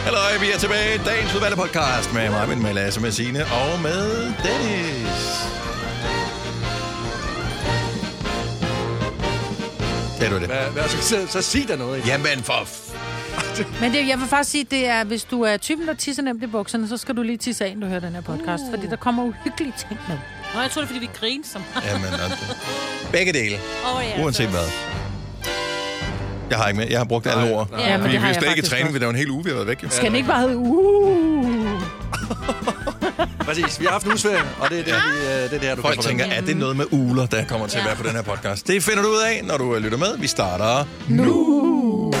Hallo, vi er tilbage. Dagens udvalgte podcast med mig, med Lasse, med Signe og med Dennis. Kan du det? Så sig der noget. Jamen for... Men jeg vil faktisk sige, det er, hvis du er typen, der tisser nemt i bukserne, så skal du lige tisse af, når du hører den her podcast. Fordi der kommer uhyggelige ting med. Nå, jeg tror det er, fordi vi griner så meget. Jamen, begge dele. Ja, uanset hvad. Jeg har ikke med. Jeg har brugt alle ord. Ja, men fordi det har vi jeg slet ikke i faktisk træning, vi er jo en hel uge, vi har været væk. Skal den ikke bare hedde Præcis, vi har haft en ugesferie, og det er det her, du Folk kan tænker, er det noget med uler, der kommer til at være på den her podcast? Det finder du ud af, når du lytter med. Vi starter nu.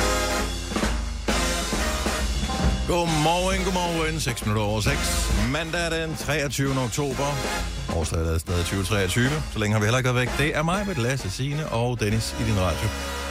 Godmorgen. 6 minutter over 6. Mandag den 23. oktober. Årsdagen er stadig 2023. Så længe har vi heller ikke været væk. Det er mig, med Lasse, Signe og Dennis i din radio.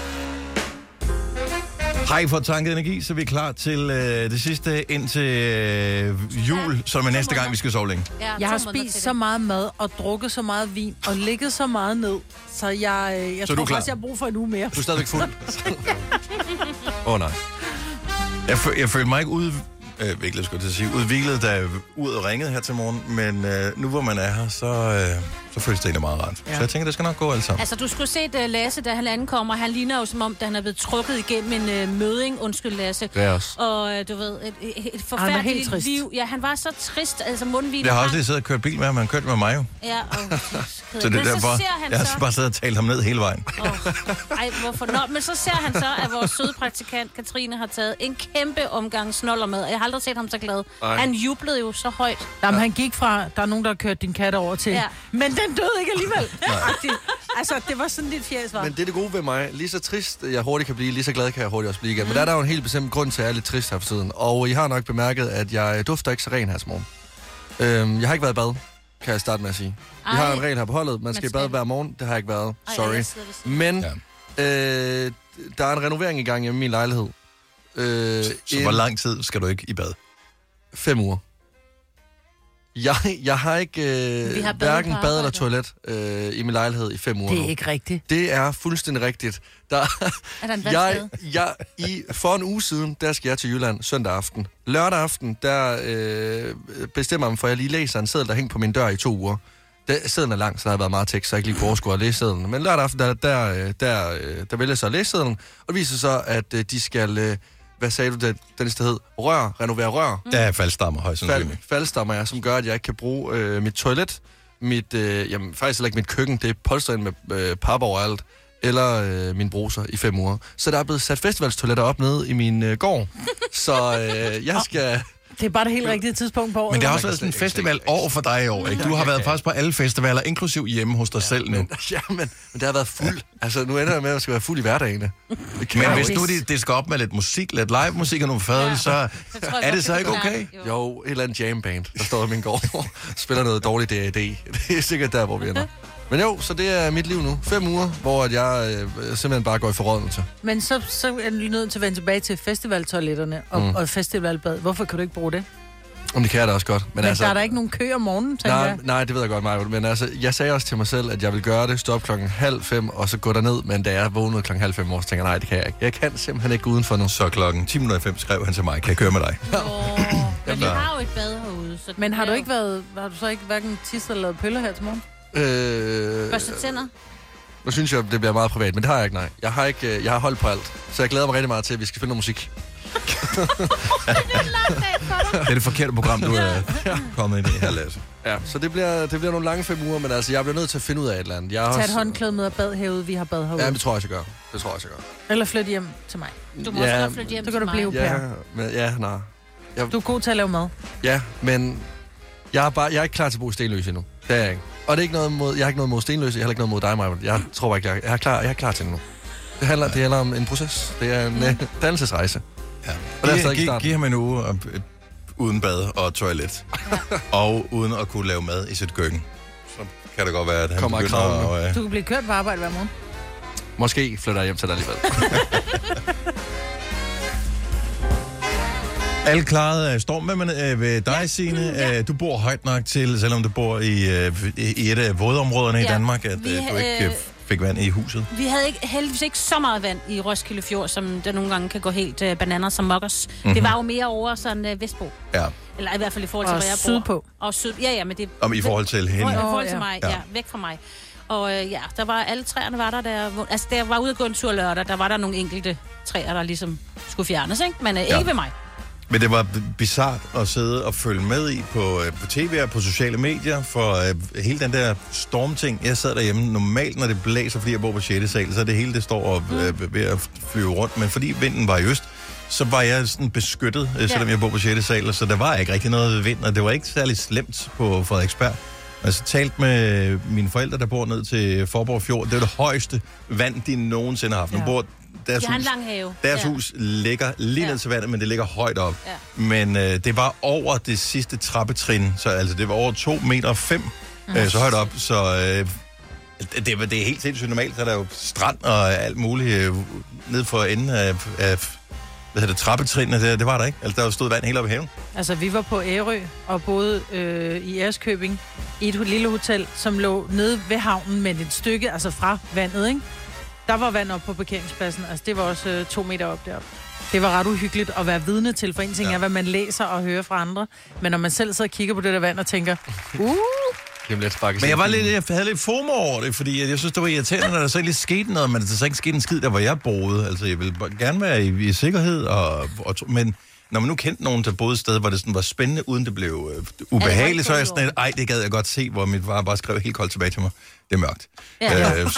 Har I fået tanket energi, så vi er klar til det sidste indtil jul, som er næste gang, vi skal sove længe. Ja, Jeg har spist så meget mad og drukket så meget vin og ligget så meget ned, så jeg Så tror klar? faktisk, jeg har brug for en uge mere. Du er stadigvæk fuld. Nej. Jeg følte mig ikke udviklet, da jeg ud og ringede her til morgen, men nu hvor man er her, så føles det egentlig meget rart. Ja. Så jeg tænker, det skal nok gå alt sammen. Altså, du skulle se Lasse, da han ankommer. Han ligner jo som om, da han er blevet trukket igennem en møding. Undskyld, Lasse. Det er også. Og du ved, et forfærdeligt liv. Ja, han var så trist. Altså, mundvin. Jeg har også lige siddet og kørt bil med ham, han kørte med mig jo. Ja, Så det er derfor, jeg har bare siddet og talt ham ned hele vejen. Ej, hvorfor? Nå, men så ser han så, at vores søde praktikant, Katrine, har taget en kæmpe omgang snoller med. Jeg har aldrig set ham så glad. Ej. Han jublede jo så højt. Jamen, han gik fra, der er nogen, der har kørt din kat over til, Ja. men den døde ikke alligevel. Altså, det var sådan lidt fjæs, var. Men det er det gode ved mig. Lige så trist jeg hurtigt kan blive, lige så glad kan jeg hurtigt også blive igen. Men der er jo en helt bestemt grund til, at jeg er lidt trist her for tiden. Og I har nok bemærket, at jeg dufter ikke så ren her til morgen. Jeg har ikke været i bad, kan jeg starte med at sige. Vi har en regel her på holdet. Man skal i bad hver morgen. Det har jeg ikke været. Sorry. Men der er en renovering i gang hjemme i min lejlighed. Så hvor lang tid skal du ikke i bad? 5 uger. Jeg har ikke hverken bad eller toilet i min lejlighed i 5 uger Det er nu. ikke rigtigt. Det er fuldstændig rigtigt. Er der en vandskade? For en uge siden, der skal jeg til Jylland søndag aften. Lørdag aften, der bestemmer mig for, at jeg lige læser en seddel, der hænger på min dør i 2 uger. Sedlen er lang, så der har været meget tekst, så jeg ikke lige kunne overskue at læse sedlen. Men lørdag aften, der vælger jeg så at læse sedlen, og det viser så, at de skal... hvad sagde du, den sted hed? Renovere rør. Der er faldstammer, højst sandsynligt. Faldstammer, ja, som gør, at jeg ikke kan bruge mit toilet, faktisk heller ikke mit køkken, det er polstret ind med pap overalt, eller min bruser i 5 uger. Så der er blevet sat festivalstoiletter op nede i min gård, så jeg skal... Det er bare det helt rigtige tidspunkt på året. Men det har også været sådan en festival år for dig i år, ikke? Du har været faktisk på alle festivaler, inklusiv hjemme hos dig selv nu. Men det har været fuld. Altså, nu ender jeg med, at jeg skal være fuld i hverdagen. Men hvis nu det skal op med lidt musik, lidt live musik og nogle fadøl, så er det så ikke okay? Jo, et eller andet jamband, der står i min gård, spiller noget dårligt D.A.D. Det er sikkert der, hvor vi ender. Men jo, så det er mit liv nu. 5 uger, hvor jeg simpelthen bare går i forrådnelse. Men så er du nødt til at vende tilbage til festivaltoiletterne og festivalbad. Hvorfor kan du ikke bruge det? Om det kan jeg da også godt. Men altså, der er der ikke nogen kø om morgenen, tænker jeg. Nej, det ved jeg godt, Maja. Men altså, jeg sagde også til mig selv, at jeg vil gøre det, stå op 4:30, og så gå derned. Men da jeg vågnede 5:30, så tænker jeg, nej, det kan jeg ikke. Jeg kan simpelthen ikke gå udenfor nu. Så 10:05 skrev han til mig, kan jeg køre med dig? Men vi har jo et bad herude. Så men har du så ikke hverken tisset eller lavet pøller her til morgen? Børste tænder? Nu synes jeg, det bliver meget privat, men det har jeg ikke, nej. Jeg har holdt på alt, så jeg glæder mig rigtig meget til, at vi skal finde noget musik. Det er en lang dag for dig. Det er det forkerte program, du er kommet ind i her, Lasse. Ja, så det bliver nogle lange 5 uger, men altså, jeg bliver nødt til at finde ud af et eller andet. Tag et håndklæde med og bad herude, vi har bad herude. Ja, det tror jeg, jeg gør. Eller flytte hjem til mig. Du må også flytte hjem til mig. Så kan du blive nej. Du er god til at lave mad. Ja, men jeg er ikke klar til at bruge Stenløse endnu. Det er jeg ikke. Og det er ikke noget mod, jeg har ikke noget mod Stenløse, jeg har ikke noget mod dig, Maja. Jeg tror bare ikke, jeg er klar til det nu. Det handler om en proces. Det er en dannelsesrejse. Ja. Giv ham en uge uden bad og toilet. Og uden at kunne lave mad i sit køkken. Så kan det godt være, at han begynder at... Du kan blive kørt på arbejde hver morgen. Måske flytter jeg hjem til dig alligevel. Alle klaret står med ved dig, Signe. Ja. Du bor højt nok til, selvom du bor i et af vådområderne i Danmark, at du ikke fik vand i huset? Vi havde heldigvis ikke så meget vand i Roskilde Fjord, som der nogle gange kan gå helt bananer som mokkers. Mm-hmm. Det var jo mere over sådan Vestbo. Ja. Eller i hvert fald i forhold til, og hvor jeg bor. sydpå. Og syd. Ja, men det... Om i forhold til hende? I forhold til mig, ja. Væk fra mig. Og der var alle træerne var der. Altså, der var ude at gå en tur lørdag, der var der nogle enkelte træer, der ligesom skulle fjernes, ikke? Men ikke ved mig. Men det var bizart at sidde og følge med i på tv og på sociale medier, for hele den der stormting. Jeg sad derhjemme normalt, når det blæser, fordi jeg bor på 6. sal, så det hele det står og ved at flyve rundt. Men fordi vinden var i øst, så var jeg sådan beskyttet, selvom jeg bor på 6. sal, så der var ikke rigtig noget vind, og det var ikke særlig slemt på Frederiksberg. Jeg har talt med mine forældre, der bor ned til Forborg Fjord. Det er det højeste vand, de nogensinde har haft. Nu bor deres har en lang have. Deres hus ligger lige ned til vandet, men det ligger højt op. Ja. Men det var over det sidste trappetrin, så altså det var over 2,5 meter, så højt op. Så det er helt sindssygt normalt, så er der jo strand og alt muligt ned for enden af trappetrinene, det var der ikke. Altså, der stod vand helt op i haven. Altså, vi var på Ærø og boede i Ærøskøbing i et lille hotel, som lå nede ved havnen med et stykke, altså fra vandet, ikke? Der var vand op på parkeringspladsen. Altså, det var også 2 meter op deroppe. Det var ret uhyggeligt at være vidne til, for en ting er, hvad man læser og hører fra andre. Men når man selv sidder og kigger på det der vand og tænker, Men jeg havde lidt FOMO over det, fordi jeg synes, det var irriterende, når der så ikke lige skete noget, men der så ikke skete en skid, der hvor jeg boede. Altså, jeg ville gerne være i sikkerhed, men når man nu kendte nogen, der boede et sted, hvor det sådan var spændende, uden det blev ubehageligt, så er jeg sådan, det gad jeg godt se, hvor mit far bare skrev helt koldt tilbage til mig. Det er mørkt. Ja.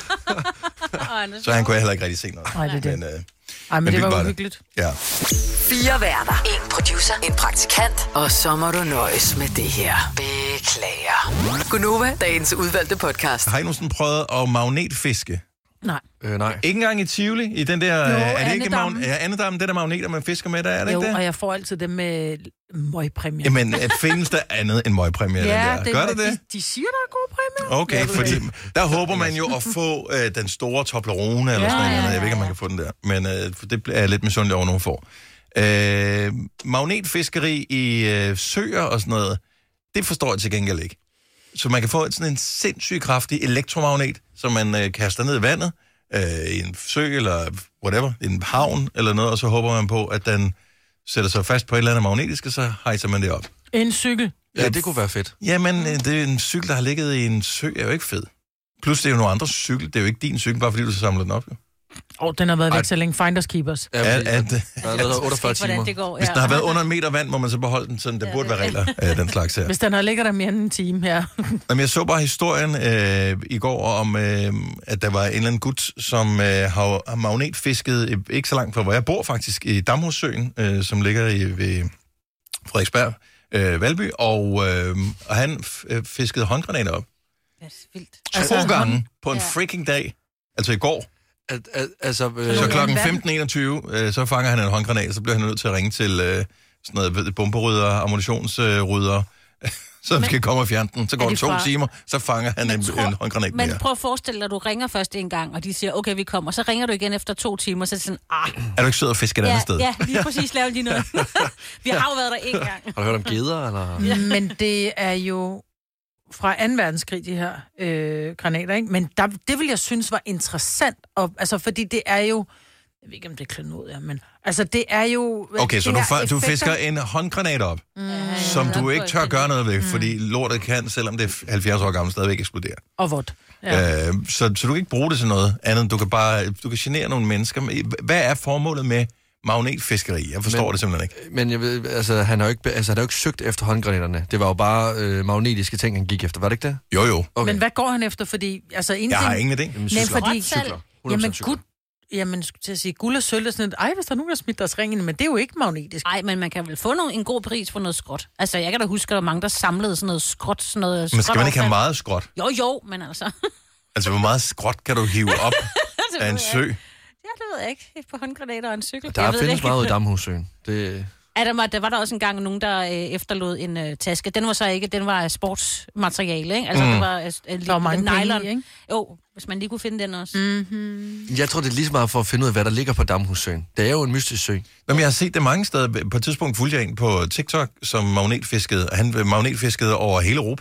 Så han kunne jeg heller ikke rigtig se noget. Nej, det er det. Men det var uhyggeligt. Ja. 4 værter. 1 producer. En praktikant. Og så må du nøjes med det her. Beklager. Gunova, dagens udvalgte podcast. Har I nogensinde prøvet at magnetfiske? Nej. Nej. Ikke engang i Tivoli, i den der... Jo, er det ikke Andedammen. det der magneter, man fisker med der, er det Jo, ikke det? og jeg får altid dem med møgpræmier. Jamen, findes der andet end møgpræmier? Ja, den der? Gør det? De siger, der er gode præmier. Okay, fordi der håber man jo at få den store Toblerone, eller sådan noget. Jeg ved ikke, om man kan få den der, men det er jeg lidt misundelig over, nogen får. Magnetfiskeri i søer og sådan noget, det forstår jeg til gengæld ikke. Så man kan få sådan en sindssygt kraftig elektromagnet, som man kaster ned i vandet, i en sø eller whatever, i en havn eller noget, og så håber man på, at den sætter sig fast på et eller andet magnetisk, og så hejser man det op. En cykel. Ja, det kunne være fedt. Jamen, det er en cykel, der har ligget i en sø, er jo ikke fed. Plus, det er jo nogle andre cykel. Det er jo ikke din cykel, bare fordi du så samler den op. Den har været væk så længe. Finders keepers. Ja, der har været 48 timer. Det går, Hvis den har været under 1 meter vand, må man så beholde den, sådan der burde være regler af den slags her. Hvis den har ligget der mere end en time her. Jamen, jeg så bare historien i går om, at der var en eller anden gut, som har magnetfisket ikke så langt fra, hvor jeg bor faktisk, i Damhussøen, som ligger ved Frederiksberg, Valby, og han fiskede håndgranater op. Ja, det er vildt. 2 gange på en freaking dag, altså i går. Så klokken 15.21, så fanger han en håndgranat, så bliver han nødt til at ringe til sådan noget bomberydder, ammunitionsrydder, så skal komme og fjerne den. Så går det 2 timer, så fanger han en håndgranat mere. Men prøv at forestille dig, at du ringer først en gang, og de siger, okay, vi kommer. Så ringer du igen efter 2 timer, så er det sådan, Er du ikke sød at fiske et andet sted? Ja, lige præcis, lav lige noget. Vi har jo været der en gang. Har du hørt om geder, eller? Ja. Men det er jo fra 2. verdenskrig, de her granater, ikke? Men det vil jeg synes var interessant, altså fordi det er jo, jeg ved ikke, om det er klenod, men altså det er jo... Okay, så du fisker en håndgranat op, som du ikke tør gøre noget ved, fordi lortet kan, selvom det er 70 år gammelt, stadigvæk eksplodere. Og vådt. Ja. Så du kan ikke bruge det til noget andet, du kan genere nogle mennesker. Hvad er formålet med magnetfiskeri? Jeg forstår det simpelthen ikke. Men jeg ved, altså, han har jo ikke søgt efter håndgranaterne. Det var jo bare magnetiske ting, han gik efter. Var det ikke det? Jo. Okay. Men hvad går han efter? Fordi, altså, jeg har ingen idé. Nej, fordi... Cykler. Jamen, Jamen, til at sige, guld og sølv er sådan et, hvis der er nogen, der smidt deres ring ind, men det er jo ikke magnetisk. Nej, men man kan vel få en god pris for noget skrot. Altså, jeg kan da huske, at der var mange, der samlede sådan noget skrot. Sådan noget men skal man ikke have meget skrot? Jo, men altså... Altså, hvor meget skrot kan du hive op af en sø? Ja, det ved jeg ikke. På håndgranater og en cykel. Der findes meget ud i Damhussøen. Der var der også engang nogen, der efterlod en taske. Den var så ikke, den var sportsmateriale, ikke? Altså, det var mange nylon. Penge, ikke? Jo, hvis man lige kunne finde den også. Mm-hmm. Jeg tror, det er lige så meget for at finde ud af, hvad der ligger på Damhussøen. Det er jo en mystisk sø. Jamen, jeg har set det mange steder. På et tidspunkt fulgte jeg en på TikTok, som magnetfiskede. Han magnetfiskede over hele Europa.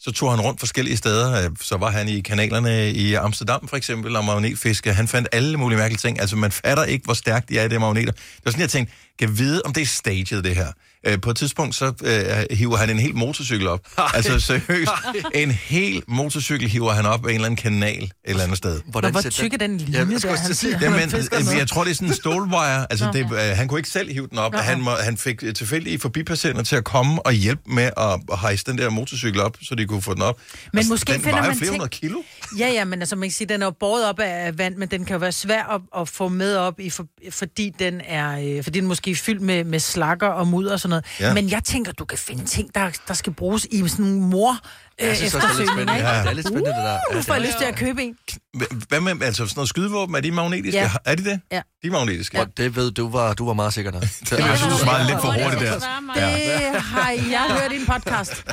Så tog han rundt forskellige steder. Så var han i kanalerne i Amsterdam for eksempel, og magnetfiske. Han fandt alle mulige mærkelige ting. Altså, man fatter ikke, hvor stærkt de er i det magneter. Det var sådan, jeg tænkte, kan vide, om det er staged, det her. På et tidspunkt, så hiver han en hel motorcykel op. Altså, seriøst. En hel motorcykel hiver han op af en eller anden kanal et eller andet sted. Hvor tyk er den linje der, han siger? Jeg tror, det er sådan en stålwire. Altså, han kunne ikke selv hive den op. Han fik tilfældige forbipasserende til at komme og hjælpe med at hejse den der motorcykel op, så de kunne få den op. Men altså, måske den finder man flere hundrede kilo. Ja, men altså man kan sige, den er jo båret op af vand, men den kan jo være svær at få med op, fordi den måske er fyldt med slakker og mudder og sådan noget. Ja. Men jeg tænker, du kan finde ting, der skal bruges i sådan en mor eftersøgning, ikke? Ja, det er lidt spændende, det der. Nu får jeg lyst til at købe en. Hvad med, altså sådan noget skydevåben, er de magnetiske? Ja. Er de det? Ja. De er magnetiske. Og det ved du var meget sikker der. Jeg synes, du svarede lidt for hurtigt der. Det har jeg hørt i en podcast.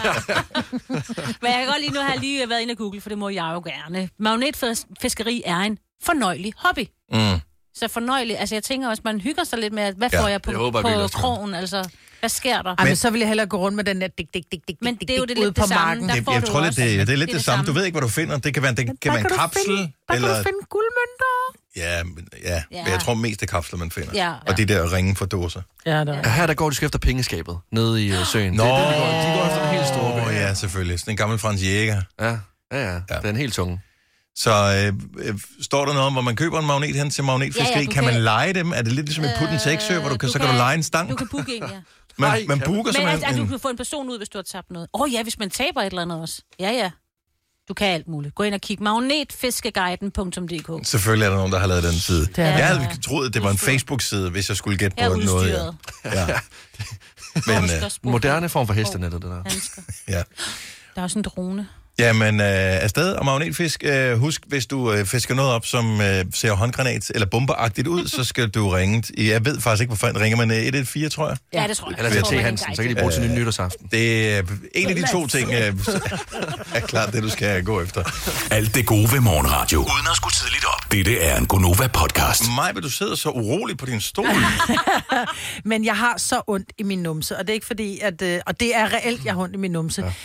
Men jeg kan godt nu have lige været inde og google, for det må jeg jo gerne. Magnetfiskeri er en fornøjelig hobby. Mm. Så fornøjelig. Altså, jeg tænker også, man hygger sig lidt med, hvad får jeg på krogen? Altså, hvad sker der? Men så vil jeg hellere gå rundt med den der men det er jo det lidt på det samme. marken. Jeg tror lidt, det er lidt det samme. Du ved ikke, hvad du finder. Det kan være en kapsel. Der kan du finde guldmønter. Ja, men jeg tror mest, det er kapsler, man finder. Ja. Og de der ringe for dåser. Ja, her går de efter pengeskabet nede i søen. Nå, de går efter den helt store. Ja, selvfølgelig. Sådan en gammel Frans Jæger. Ja. Det er en helt tunge. Så står der noget om, hvor man køber en magnet hen til magnetfiskeri? Kan man leje dem? Er det lidt ligesom et put and take sø, hvor så kan du leje en stang? Du kan booke en, ja. Man booker simpelthen... Men du kan få en person ud, hvis du har tabt noget. Ja, hvis man taber et eller andet også. Ja. Du kan alt muligt. Gå ind og kig magnetfiskeguiden.dk. Selvfølgelig er der nogen, der har lavet den side. Jeg havde troet, at det var en Facebook-side, hvis jeg skulle gætte på noget. Ja. Men moderne form for hestenettet, det der. Ja. Der er også en drone. Jamen, afsted og magnetfisk. Husk, hvis du fisker noget op, som ser håndgranat eller bomberagtigt ud, så skal du ringe. Jeg ved faktisk ikke, hvorfor ringer man 114, tror jeg. Ja, det tror jeg. Eller til Hansen, så kan de bruge til nytårsaften. Det er en af de to ting, er klart det, du skal gå efter. Alt det gode ved morgenradio. Uden at skulle tidligt op. Dette er en Gonova-podcast. Maj, du sidder så urolig på din stol. Men jeg har så ondt i min numse, og det er ikke fordi, at... og det er reelt, jeg har ondt i min numse. Ja.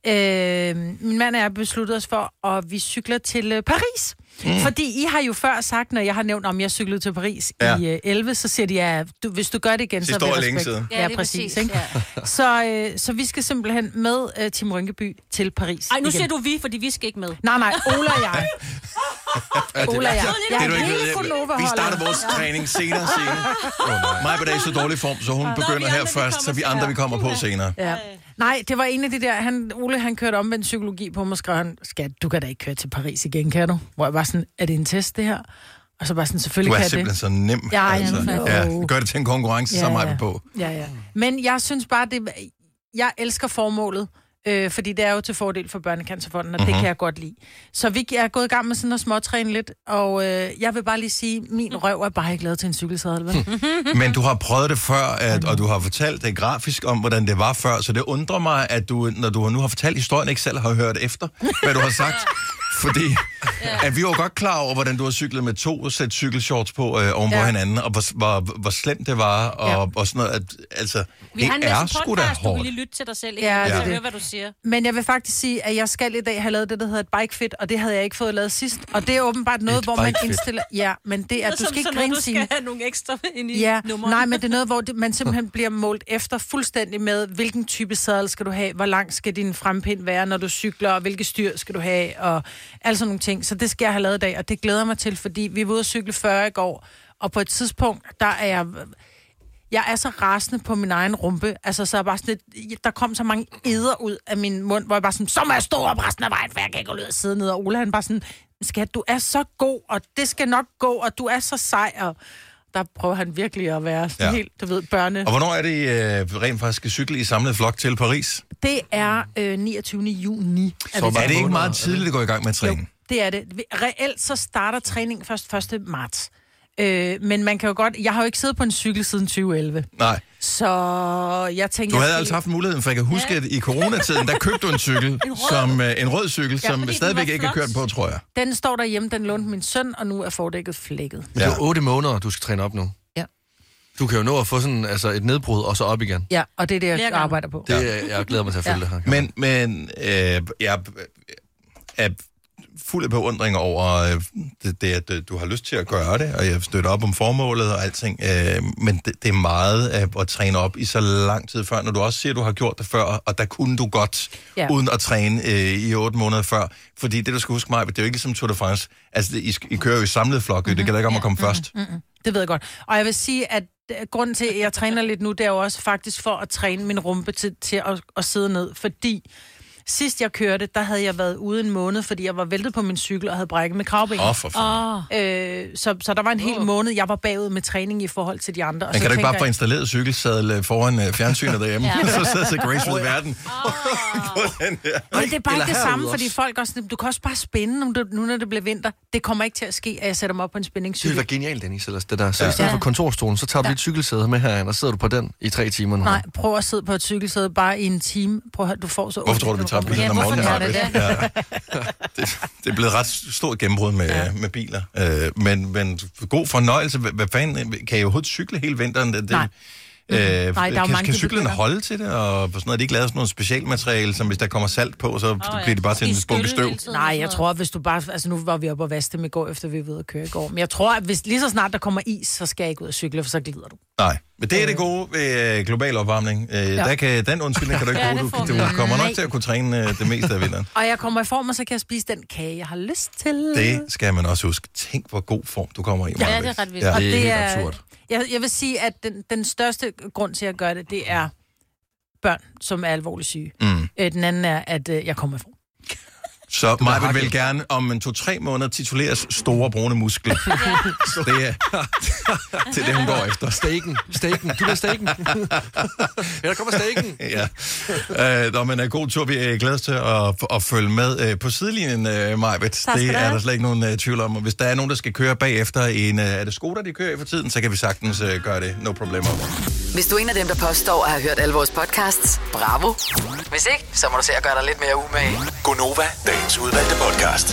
Min mand og jeg besluttet os for, at vi cykler til Paris. Fordi I har jo før sagt, når jeg har nævnt, om jeg cyklede til Paris i 11, så siger de, ja, hvis du gør det igen, så vil jeg længe siden. Ja, præcis. Ikke? Ja. Så vi skal simpelthen med Tim Rynkeby til Paris. Ej, nu siger du vi, fordi vi skal ikke med. Nej, Ola og jeg. Ola og jeg. Vi starter vores træning senere. Maj på dag er så dårlig form, så hun begynder her først, så vi andre vi kommer på senere. Ja. Nej, det var en af de der, Ole han kørte omvendt psykologi på mig, og skrev han, skat, du kan da ikke køre til Paris igen, kan du? Hvor jeg var sådan, er det en test, det her? Og så bare sådan, selvfølgelig kan det. Du er simpelthen så nem. Ja, gør det til en konkurrence, så meget på. Ja. Men jeg synes bare, jeg elsker formålet, fordi det er jo til fordel for Børnecancerfonden, og det kan jeg godt lide. Så vi er gået i gang med sådan at småtræne lidt, og jeg vil bare lige sige, min røv er bare ikke lavet til en cykelsadel. Men du har prøvet det før, og du har fortalt det grafisk om, hvordan det var før, så det undrer mig, at du, når du nu har fortalt historien, ikke selv har hørt efter, hvad du har sagt. Fordi at vi var godt klar over, hvordan du har cyklet med 2 sæt cykelshorts på oven på hinanden, og hvor slemt det var, og sådan noget. Altså, vi har en masse podcast, du vil lige lytte til dig selv, ikke? Ja, høre, hvad du siger. Men jeg vil faktisk sige, at jeg skal i dag have lavet det, der hedder et bike fit, og det havde jeg ikke fået lavet sidst. Og det er åbenbart noget, hvor man indstiller... Ja, men det er, du skal ikke grine sige... Du skal have nogle ekstra ind i nummeret. Nej, men det er noget, hvor man simpelthen bliver målt efter fuldstændig med, hvilken type sadel skal du have, hvor lang skal din frempind være, når du cykler, og hvilke styr skal du have, og altså nogle ting. Så det skal jeg have lavet i dag, og det glæder mig til, fordi vi var ude at cykle 40 i går, og på et tidspunkt, der er jeg er så rasende på min egen rumpe, altså så er bare sådan lidt, der kom så mange eder ud af min mund, hvor jeg bare sådan, så må jeg stå op resten af vejen, for jeg kan ikke gå ud og sidde ned, og Ola han bare sådan, skat, du er så god, og det skal nok gå, og du er så sej, og der prøver han virkelig at være sådan helt, du ved, børne. Og hvornår er det rent faktisk skal cykle i samlet flok til Paris? Det er 29. juni. Så er det ikke meget tidligt, at gå i gang med træning? Jo, det er det. Reelt så starter træningen først 1. marts. Men man kan jo godt... Jeg har jo ikke siddet på en cykel siden 2011. Nej. Så jeg tænker... Du havde altså haft muligheden, for jeg kan huske, at i coronatiden, der købte du en cykel, en rød cykel, som stadigvæk ikke er kørt på, tror jeg. Den står derhjemme, den lånte min søn, og nu er fordækket flækket. Men det er 8 måneder, du skal træne op nu. Ja. Du kan jo nå at få sådan et nedbrud, og så op igen. Ja, og det er det, jeg arbejder på. Jeg glæder mig til at følge det her. Men jeg er fuld af beundring over det, at du har lyst til at gøre det, og jeg støtter op om formålet og alting, men det er meget at træne op i så lang tid før, når du også siger, at du har gjort det før, og der kunne du godt, uden at træne i 8 måneder før, fordi det, du skal huske mig, det er jo ikke ligesom Tour de France, altså I kører jo i samlet flok, det gælder ikke om at komme først. Det ved jeg godt. Og jeg vil sige, at grunden til, at jeg træner lidt nu, det er jo også faktisk for at træne min rumpe til at sidde ned, fordi sidst jeg kørte, der havde jeg været ude en måned, fordi jeg var væltet på min cykel og havde brækket med kravben. Så der var en hel måned, jeg var bagud med træning i forhold til de andre. Og kan så du ikke bare få installeret cykelsadel foran fjernsynet derhjemme? Så sidder til Grace with Verden. Men det er bare ikke det samme, fordi folk også... Du kan også bare spænde, nu når det bliver vinter. Det kommer ikke til at ske, at jeg sætter mig op på en spændingscykel. Det var genialt, Dennis, ellers det der. Så i stedet for kontorstolen, så tager du dit cykelsæde med herinde, og sidder du på den i 3 timer nu. Nej, prøv at sidde på et cykelsæde bare i en time. Prøv at høre, du får så... Hvorfor tror du, vi tager bilen om morgenen? Det er blevet ret stort gennembrud med biler. Men god fornøjelse. Hvad fanden, kan I overhovedet cykle hele vinteren? Nej. Nej, der er mange, kan cyklerne holde til det? Og sådan noget, er de ikke lavet sådan noget specialmateriale, som hvis der kommer salt på, så bliver det bare til en bunke støv? Nej, jeg tror, at hvis du bare... Altså, nu var vi oppe og vaske dem i går, efter vi var ude at køre i går. Men jeg tror, at hvis lige så snart der kommer is, så skal jeg ikke ud og cykle, for så glider du. Nej, men det er det gode ved global opvarmning. Den undskyldning kan du ikke bruge. Du kommer nok til at kunne træne det meste af vinteren. Og jeg kommer i form, og så kan jeg spise den kage, jeg har lyst til. Det skal man også huske. Tænk, hvor god form du kommer i. Ja, det er ret vildt. Ja. Og det er helt absurd. Jeg vil sige, at den største grund til at gøre det, det er børn, som er alvorligt syge. Den anden er, at jeg kommer i form. Så mig vil gerne om 2-3 måneder tituleres store brune muskler. Det er det, hun går efter. Stegen. Du vil stegen. Der kommer stegen. Ja. Men god tur. Vi er glæder til at følge med på sidelinjen, Majbet. Det er der slet ikke nogen tvivl om. Hvis der er nogen, der skal køre bagefter er det Skoda, de kører i for tiden, så kan vi sagtens gøre det. No problemer. Hvis du er en af dem, der påstår at have hørt alle vores podcasts, bravo. Hvis ikke, så må du se at gøre dig lidt mere umage. Gonova, dagens udvalgte podcast.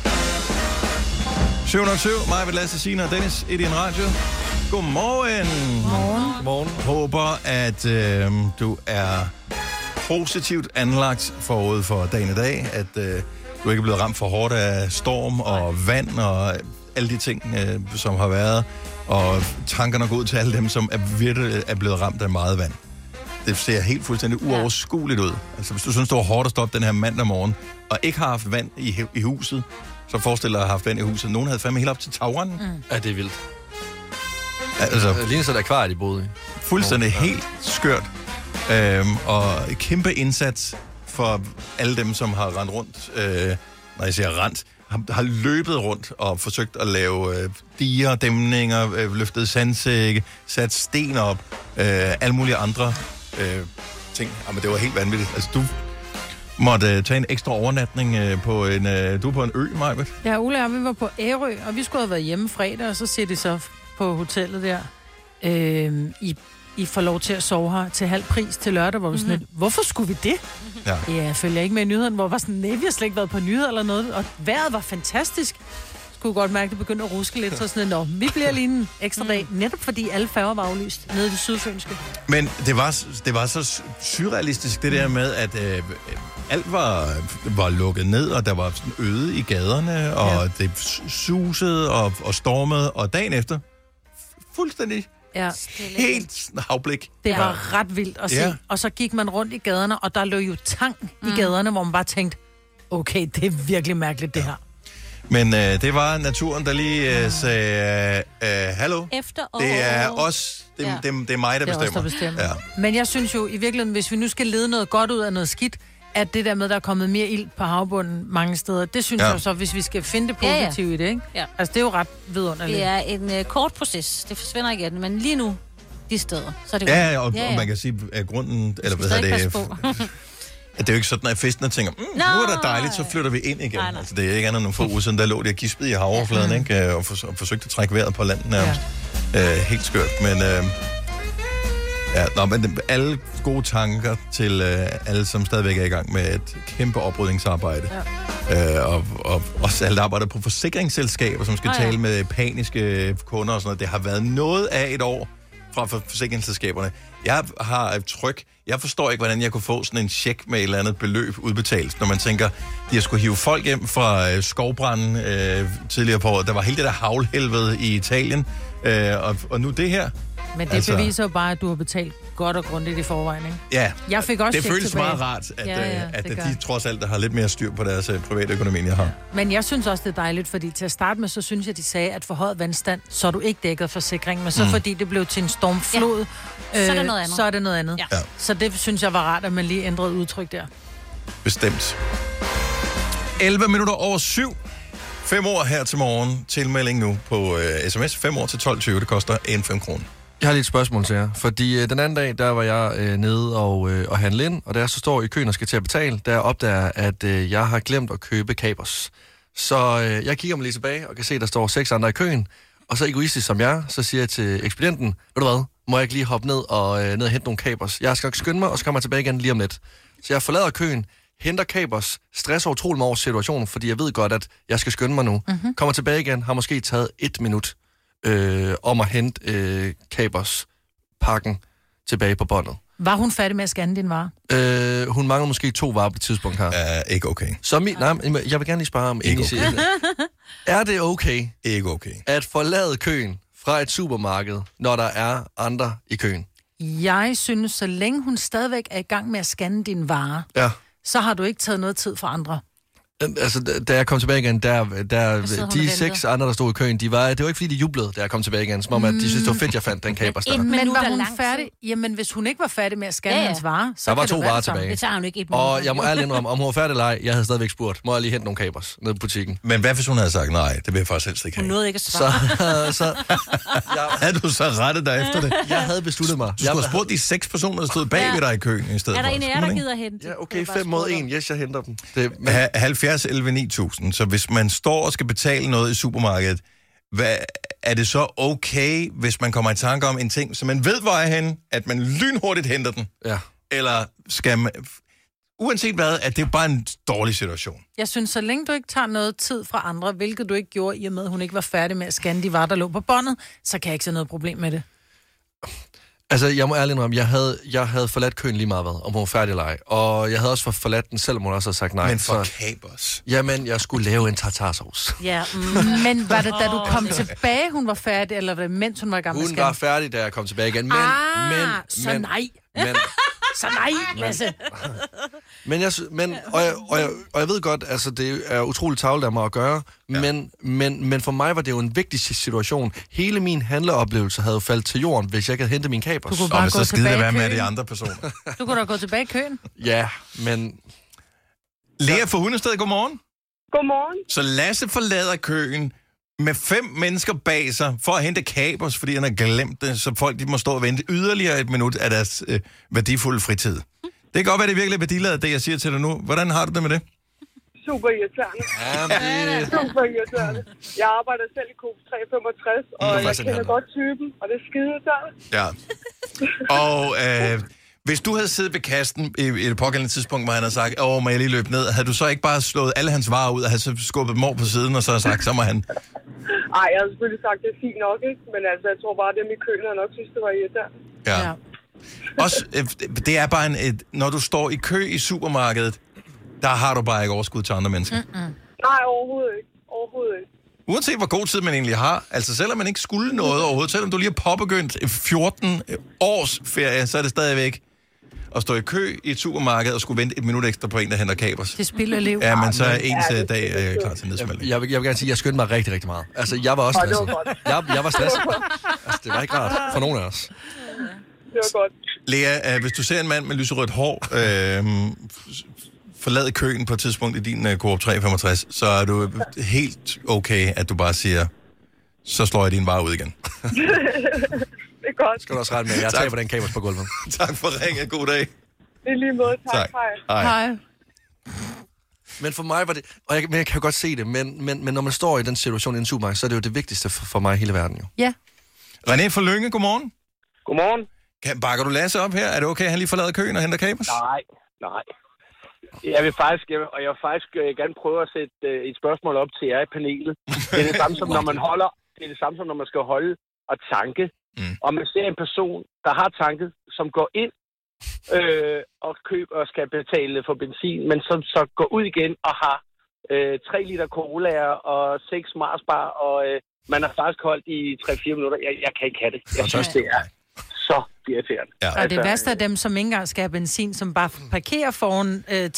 707, Majbet, Lasse, Signe og Dennis i din radio. Godmorgen. Godmorgen. Håber, at du er positivt anlagt forud for dagen i dag, at du ikke er blevet ramt for hårdt af storm og vand og alle de ting, som har været, og tankerne går ud til alle dem, som virkelig er blevet ramt af meget vand. Det ser helt fuldstændig uoverskueligt ud. Altså, hvis du synes, det var hårdt at stoppe den her mandag morgen, og ikke har haft vand i huset, så forestil dig at have haft vand i huset. Nogen havde fandme helt op til tagrenden. Ja, det er vildt. Altså, det ligner så et akvarie, de boede i. Fuldstændig helt skørt. Og kæmpe indsats for alle dem, som har rendt rundt, når jeg siger rendt, har løbet rundt og forsøgt at lave diger, dæmninger, løftet sandsække, sat sten op, alle mulige andre ting. Jamen, det var helt vanvittigt. Altså, du måtte tage en ekstra overnatning på du er på en ø, Majbet? Ja, Ole og vi var på Ærø, og vi skulle have været hjemme fredag, og så siger de så på hotellet der, I får lov til at sove her til halv pris til lørdag, hvor vi sådan lidt, hvorfor skulle vi det? Ja, jeg følger ikke med i nyhederne, hvor var sådan, nej, vi har slet ikke været på nyheder eller noget, og vejret var fantastisk. Skulle godt mærke, at det begyndte at ruske lidt, så sådan lidt, vi bliver lige en ekstra dag, netop fordi alle færger var aflyst nede i det sydfynske. Men det var så surrealistisk, det der med, at alt var lukket ned, og der var sådan øde i gaderne, og det susede og stormede, og dagen efter, fuldstændig helt havblik. Det var ret vildt at se. Ja. Og så gik man rundt i gaderne, og der lå jo tang i gaderne, hvor man bare tænkte, okay, det er virkelig mærkeligt, det her. Men det var naturen, der lige sagde, hallo, Efterår. det er os, det er mig, der bestemmer. Ja. Men jeg synes jo i virkeligheden, hvis vi nu skal lede noget godt ud af noget skidt, at det der med, der er kommet mere ild på havbunden mange steder, det synes jeg så, hvis vi skal finde det positive i det, ikke? Ja. Altså, det er jo ret vidunderligt. Det er en kort proces. Det forsvinder igen, men lige nu, de steder, så er det godt. Ja, og man kan sige, at grunden, eller hvad hedder det... Det er jo ikke sådan, at festen tænker, nu er det dejligt, så flytter vi ind igen. Altså, det er ikke andet end nogle få uger siden, der lå de og gispede i havoverfladen, ikke? Og forsøgte at trække vejret på landet nærmest. Helt skørt, men... men alle gode tanker til alle, som stadigvæk er i gang med et kæmpe oprydningsarbejde. Ja. Og også alle, der arbejder på forsikringsselskaber, som skal tale med paniske kunder og sådan noget. Det har været noget af et år fra forsikringsselskaberne. Jeg har et tryk. Jeg forstår ikke, hvordan jeg kunne få sådan en check med et eller andet beløb udbetalt, når man tænker, de har skulle hive folk hjem fra skovbranden tidligere på året. Der var hele det der havlhelvede i Italien, og nu det her. Men det beviser jo bare, at du har betalt godt og grundigt i forvejen, ikke? Ja, jeg fik også det føles tilbage. meget rart, at det de trods alt har lidt mere styr på deres private økonomi, jeg har. Men jeg synes også, det er dejligt, fordi til at starte med, så synes jeg, de sagde, at for højt vandstand, så er du ikke dækket forsikring, men så fordi det blev til en stormflod, så er det noget andet. Så er det noget andet. Ja. Så det synes jeg var rart, at man lige ændrede udtryk der. Bestemt. 11 minutter over 7. 5 år her til morgen. Tilmelding nu på sms. 5 år til 12.20. Det koster 5 kroner. Jeg har lige et spørgsmål til jer, fordi den anden dag, der var jeg nede og handle ind, og da jeg så står i køen og skal til at betale, der opdager at jeg har glemt at købe kapers. Så jeg kigger mig lige tilbage og kan se, at der står 6 andre i køen, og så egoistisk som jeg, så siger jeg til ekspedienten, ved du hvad, må jeg ikke lige hoppe ned og hente nogle kapers? Jeg skal nok skynde mig, og så kommer jeg tilbage igen lige om lidt. Så jeg forlader køen, henter kapers, stresser utrolig over situationen, fordi jeg ved godt, at jeg skal skynde mig nu. Mm-hmm. Kommer tilbage igen, har måske taget 1 minut om at hente kapers pakken tilbage på båndet. Var hun færdig med at scanne din vare? Hun mangler måske 2 varer på det tidspunkt her. Ikke okay. Så jeg vil gerne lige spørge om ikke okay. Er det okay? Ikke okay. At forlade køen fra et supermarked, når der er andre i køen? Jeg synes, så længe hun stadigvæk er i gang med at scanne din vare, så har du ikke taget noget tid fra andre. Altså, da jeg kom tilbage igen, de 6 andre, der stod i køen, det var ikke fordi, de jublede, da jeg kom tilbage igen, som om, at de synes, det var fedt, jeg fandt den kapers der. Men var hun færdig? Jamen, hvis hun ikke var færdig med at scanne hans varer, så der var 2 varer tilbage. Det tager hun ikke 1 minut. Og jeg må ærligt indrømme, om hun var færdig eller ej, jeg havde stadigvæk spurgt, må jeg lige hente nogle kapers nede i butikken? Men hvad hvis hun havde sagt nej? Det vil jeg faktisk helst ikke have. Hun nåede ikke at svare. Havde du så rettet dig efter det? Jeg havde besluttet mig. Du skulle have spurgt de 6 personer, der stod bag ved dig i køen i stedet for. Er der en af jer, der gider hente? Ja, okay, 5 mod 1. Yes, jeg henter dem. 70 11 9000. Så hvis man står og skal betale noget i supermarkedet, er det så okay, hvis man kommer i tanke om en ting, så man ved, hvor er henne, at man lynhurtigt henter den? Ja. Eller skal man... Uanset hvad, at det er bare en dårlig situation. Jeg synes, så længe du ikke tager noget tid fra andre, hvilket du ikke gjorde, i og med, at hun ikke var færdig med at scanne de varer, der lå på båndet, så kan jeg ikke se noget problem med det. Altså, jeg må ærligt indrømme, jeg havde forladt køen lige meget hvad, om hun var færdig eller ej. Og jeg havde også forladt den, selvom hun også havde sagt nej. Men for kapers. Jamen, jeg skulle lave en tartarsauce. Ja, men var det, da du kom tilbage, hun var færdig, eller var det, mens hun var i gang med at Hun scanne? var færdig, da jeg kom tilbage igen. Så nej. Lasse. Og jeg ved godt, altså det er utroligt tavlet af mig at gøre, men for mig var det jo en vigtig situation. Hele min handleoplevelse havde jo faldet til jorden, hvis jeg ikke havde hentet min kapers. Du kunne bare gå så skide det være med køen. de andre personer. Du kunne da gå tilbage i køen. Ja, men... Lea fra Hundested, godmorgen. Godmorgen. Så Lasse forlader køen med 5 mennesker bag sig for at hente kapers, fordi han har glemt det, så folk de må stå og vente yderligere 1 minut af deres værdifulde fritid. Det kan godt være, det er virkelig værdiladet, det jeg siger til dig nu. Hvordan har du det med det? Super irriterende. Super irriterende. Jeg arbejder selv i Coop 365, og jeg kender godt typen, og det er skide irriterende. Ja. Og hvis du havde siddet ved kassen i et pågældende tidspunkt, hvor han havde sagt, må jeg lige løbe ned, havde du så ikke bare slået alle hans varer ud, og havde så skubbet dem over på siden, og så sagt, så må han... Ej, jeg havde selvfølgelig sagt, det er fint nok, ikke? Men altså, jeg tror bare, at dem i køen havde nok synes, det var irriterende. Ja. Også, det er bare når du står i kø i supermarkedet, der har du bare ikke overskud til andre mennesker. Nej, overhovedet ikke. Overhovedet ikke. Uanset hvor god tid man egentlig har, altså selvom man ikke skulle noget overhovedet, selvom du lige har påbegyndt 14 års ferie, så er det stadigvæk at stå i kø i et supermarked og skulle vente 1 minut ekstra på en, der henter kapers. Det spilder liv. Ja, men så er ens dag klar til nedsmeltning. Jeg vil gerne sige, at jeg skyndte mig rigtig, rigtig meget. Altså, jeg var også stresset. Jeg var stresset. Altså, det var ikke rart for nogen af os. Det var godt. Lea, hvis du ser en mand med lyserødt hår forlade køen på et tidspunkt i din Coop 365, så er du helt okay, at du bare siger, så slår jeg din vare ud igen. Det er godt. Skal du også rette med, at jeg taber den kapers på gulvet. Tak for ringen. God dag. Det er lige måde. Tak. Hej. Men for mig var det... Men jeg kan jo godt se det, men når man står i den situation i en supermarked, så er det jo det vigtigste for mig i hele verden, jo. Ja. René fra Lynge, godmorgen. Godmorgen. Bakker du Lasse op her? Er det okay, at han lige forlader køen og henter kapers? Nej. Jeg vil gerne prøve at sætte et spørgsmål op til jer i panelet. Det er det samme som når man holder. Det er det samme som når man skal holde og tanke og man ser en person, der har tanket, som går ind og køber og skal betale for benzin, men som så går ud igen og har 3 liter colaer og 6 Marsbar, og man har faktisk holdt i 3-4 minutter. Jeg kan ikke have det. Jeg synes, det er så irriterende. Ja. Og det værste af dem, som ikke engang skal have benzin, som bare parkerer foran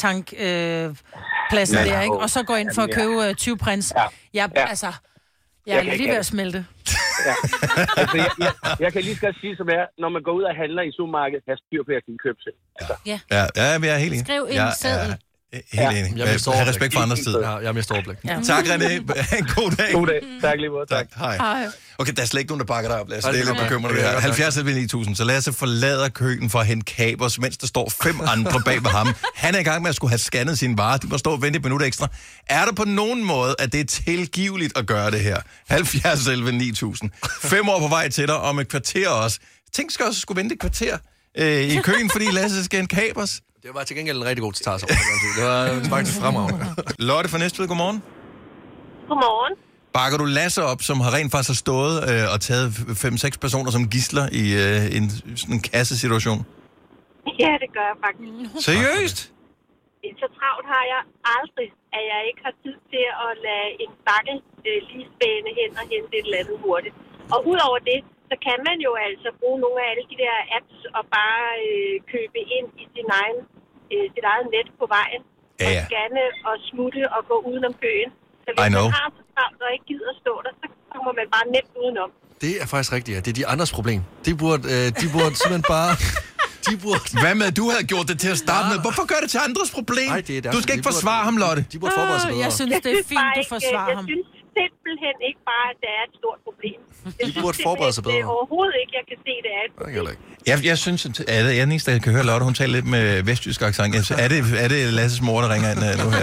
tankpladsen der, ikke? Og så går ind for at købe 20 prins. Jeg er lige ved at smelte. Ja. Altså, jeg kan lige skal sige, som er, når man går ud og handler i supermarkedet, have styr på, at jeg kan købe selv. Altså. Ja, vi er helt enige. Skriv en seddel. Helt enig. Jeg har respekt for andres tid. Jeg mister overblik. Tak, René. En god dag. God dag. Tak lige måde. Tak. Hej. Okay, der er slet ikke nogen, der bakker dig op, Lasse. Det er lidt bekymrende. 70-9000. Så Lasse forlader køen for at hente kapers, mens der står 5 andre bag ved ham. Han er i gang med at skulle have scannet sine varer. De må stå og vente et minut ekstra. Er der på nogen måde, at det er tilgiveligt at gøre det her? 70-9000. 5 år på vej til dig om et kvarter også. Tænk, skal også skulle vente et kvarter i køen, fordi Lasse skal hente kapers. Det var til gengæld en rigtig god til tager. Det var faktisk fremragende. Lotte fra Næstved, godmorgen. Godmorgen. Bakker du Lasse op, som har rent faktisk stået og taget 5-6 personer som gidsler i sådan en kassesituation? Ja, det gør jeg faktisk. Seriøst? Så travlt har jeg aldrig, at jeg ikke har tid til at lade en bakkel lige spænde hen og hente et eller andet hurtigt. Og udover det, så kan man jo altså bruge nogle af alle de der apps og bare købe ind i sit eget net på vejen. Ja. Og scanne og smutte og gå udenom køen. Så hvis man har så travlt og ikke gider at stå der, så kommer man bare nemt udenom. Det er faktisk rigtigt, ja. Det er de andres problem. De burde simpelthen bare... Hvad med, at du havde gjort det til at starte med? Hvorfor gør det til andres problem? Nej, det er derfor, du skal ikke forsvare ham, Lotte. De burde forberede sig bedre. Jeg synes, det er fint, du forsvarer ham. Jeg synes simpelthen ikke bare, at det er et stort problem. De burde forberede sig bedre. Det er overhovedet ikke, jeg kan se, det er et problem. Jeg synes, at jeg er den eneste, der kan høre Lotte, hun taler lidt med vestjysk accent. Er det Lasses mor, der ringer ind nu her?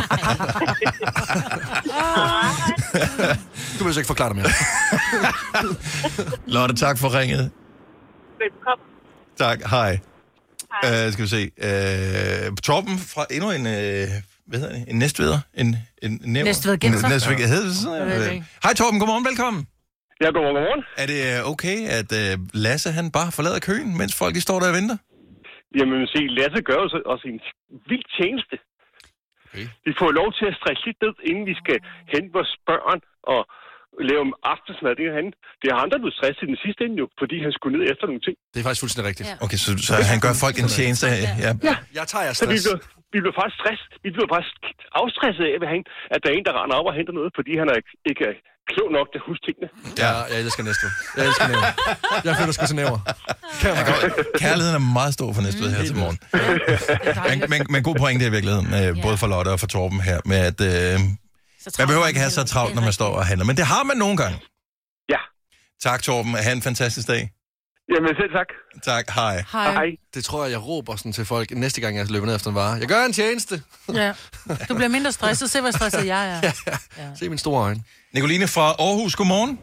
Du vil så ikke forklare det mere. Lotte, tak for ringet. Velkommen. Tak, hej. Skal vi se. Torben fra endnu en... hvad hedder det? En næstveder? En Næstved-genser? Hej Torben, godmorgen, velkommen. Ja, godmorgen. Er det okay, at Lasse han bare forlader køen, mens folk står der og venter? Jamen, se, Lasse gør jo også en vild tjeneste. Okay. Vi får lov til at strække lidt ned, inden vi skal hente vores børn og lave aftensmad. Det er han, der blev stresset i den sidste ende jo, fordi han skulle ned efter nogle ting. Det er faktisk fuldstændig rigtigt. Ja. Okay, så han gør folk en tjeneste. Ja. Jeg tager jeres stress. Vi blev faktisk stresset. Vi blev faktisk afstresset af, at der er en, der render op og henter noget, fordi han ikke er klog nok til at huske tingene. Ja, jeg elsker Næstved. Jeg føler sgu til næver. Kærligheden er meget stor for Næstved her til morgen. Men god pointe i virkeligheden, både for Lotte og for Torben her, med at man behøver ikke have så travlt, når man står og handler. Men det har man nogle gange. Ja. Tak, Torben. Ha' en fantastisk dag. Jamen selv tak. Tak, hej. Det tror jeg råber sådan til folk næste gang, jeg løber ned efter en vare. Jeg gør en tjeneste. Ja. Du bliver mindre stresset. Se, hvor stresset jeg er. Ja. Se mine store øjne. Nicoline fra Aarhus, godmorgen.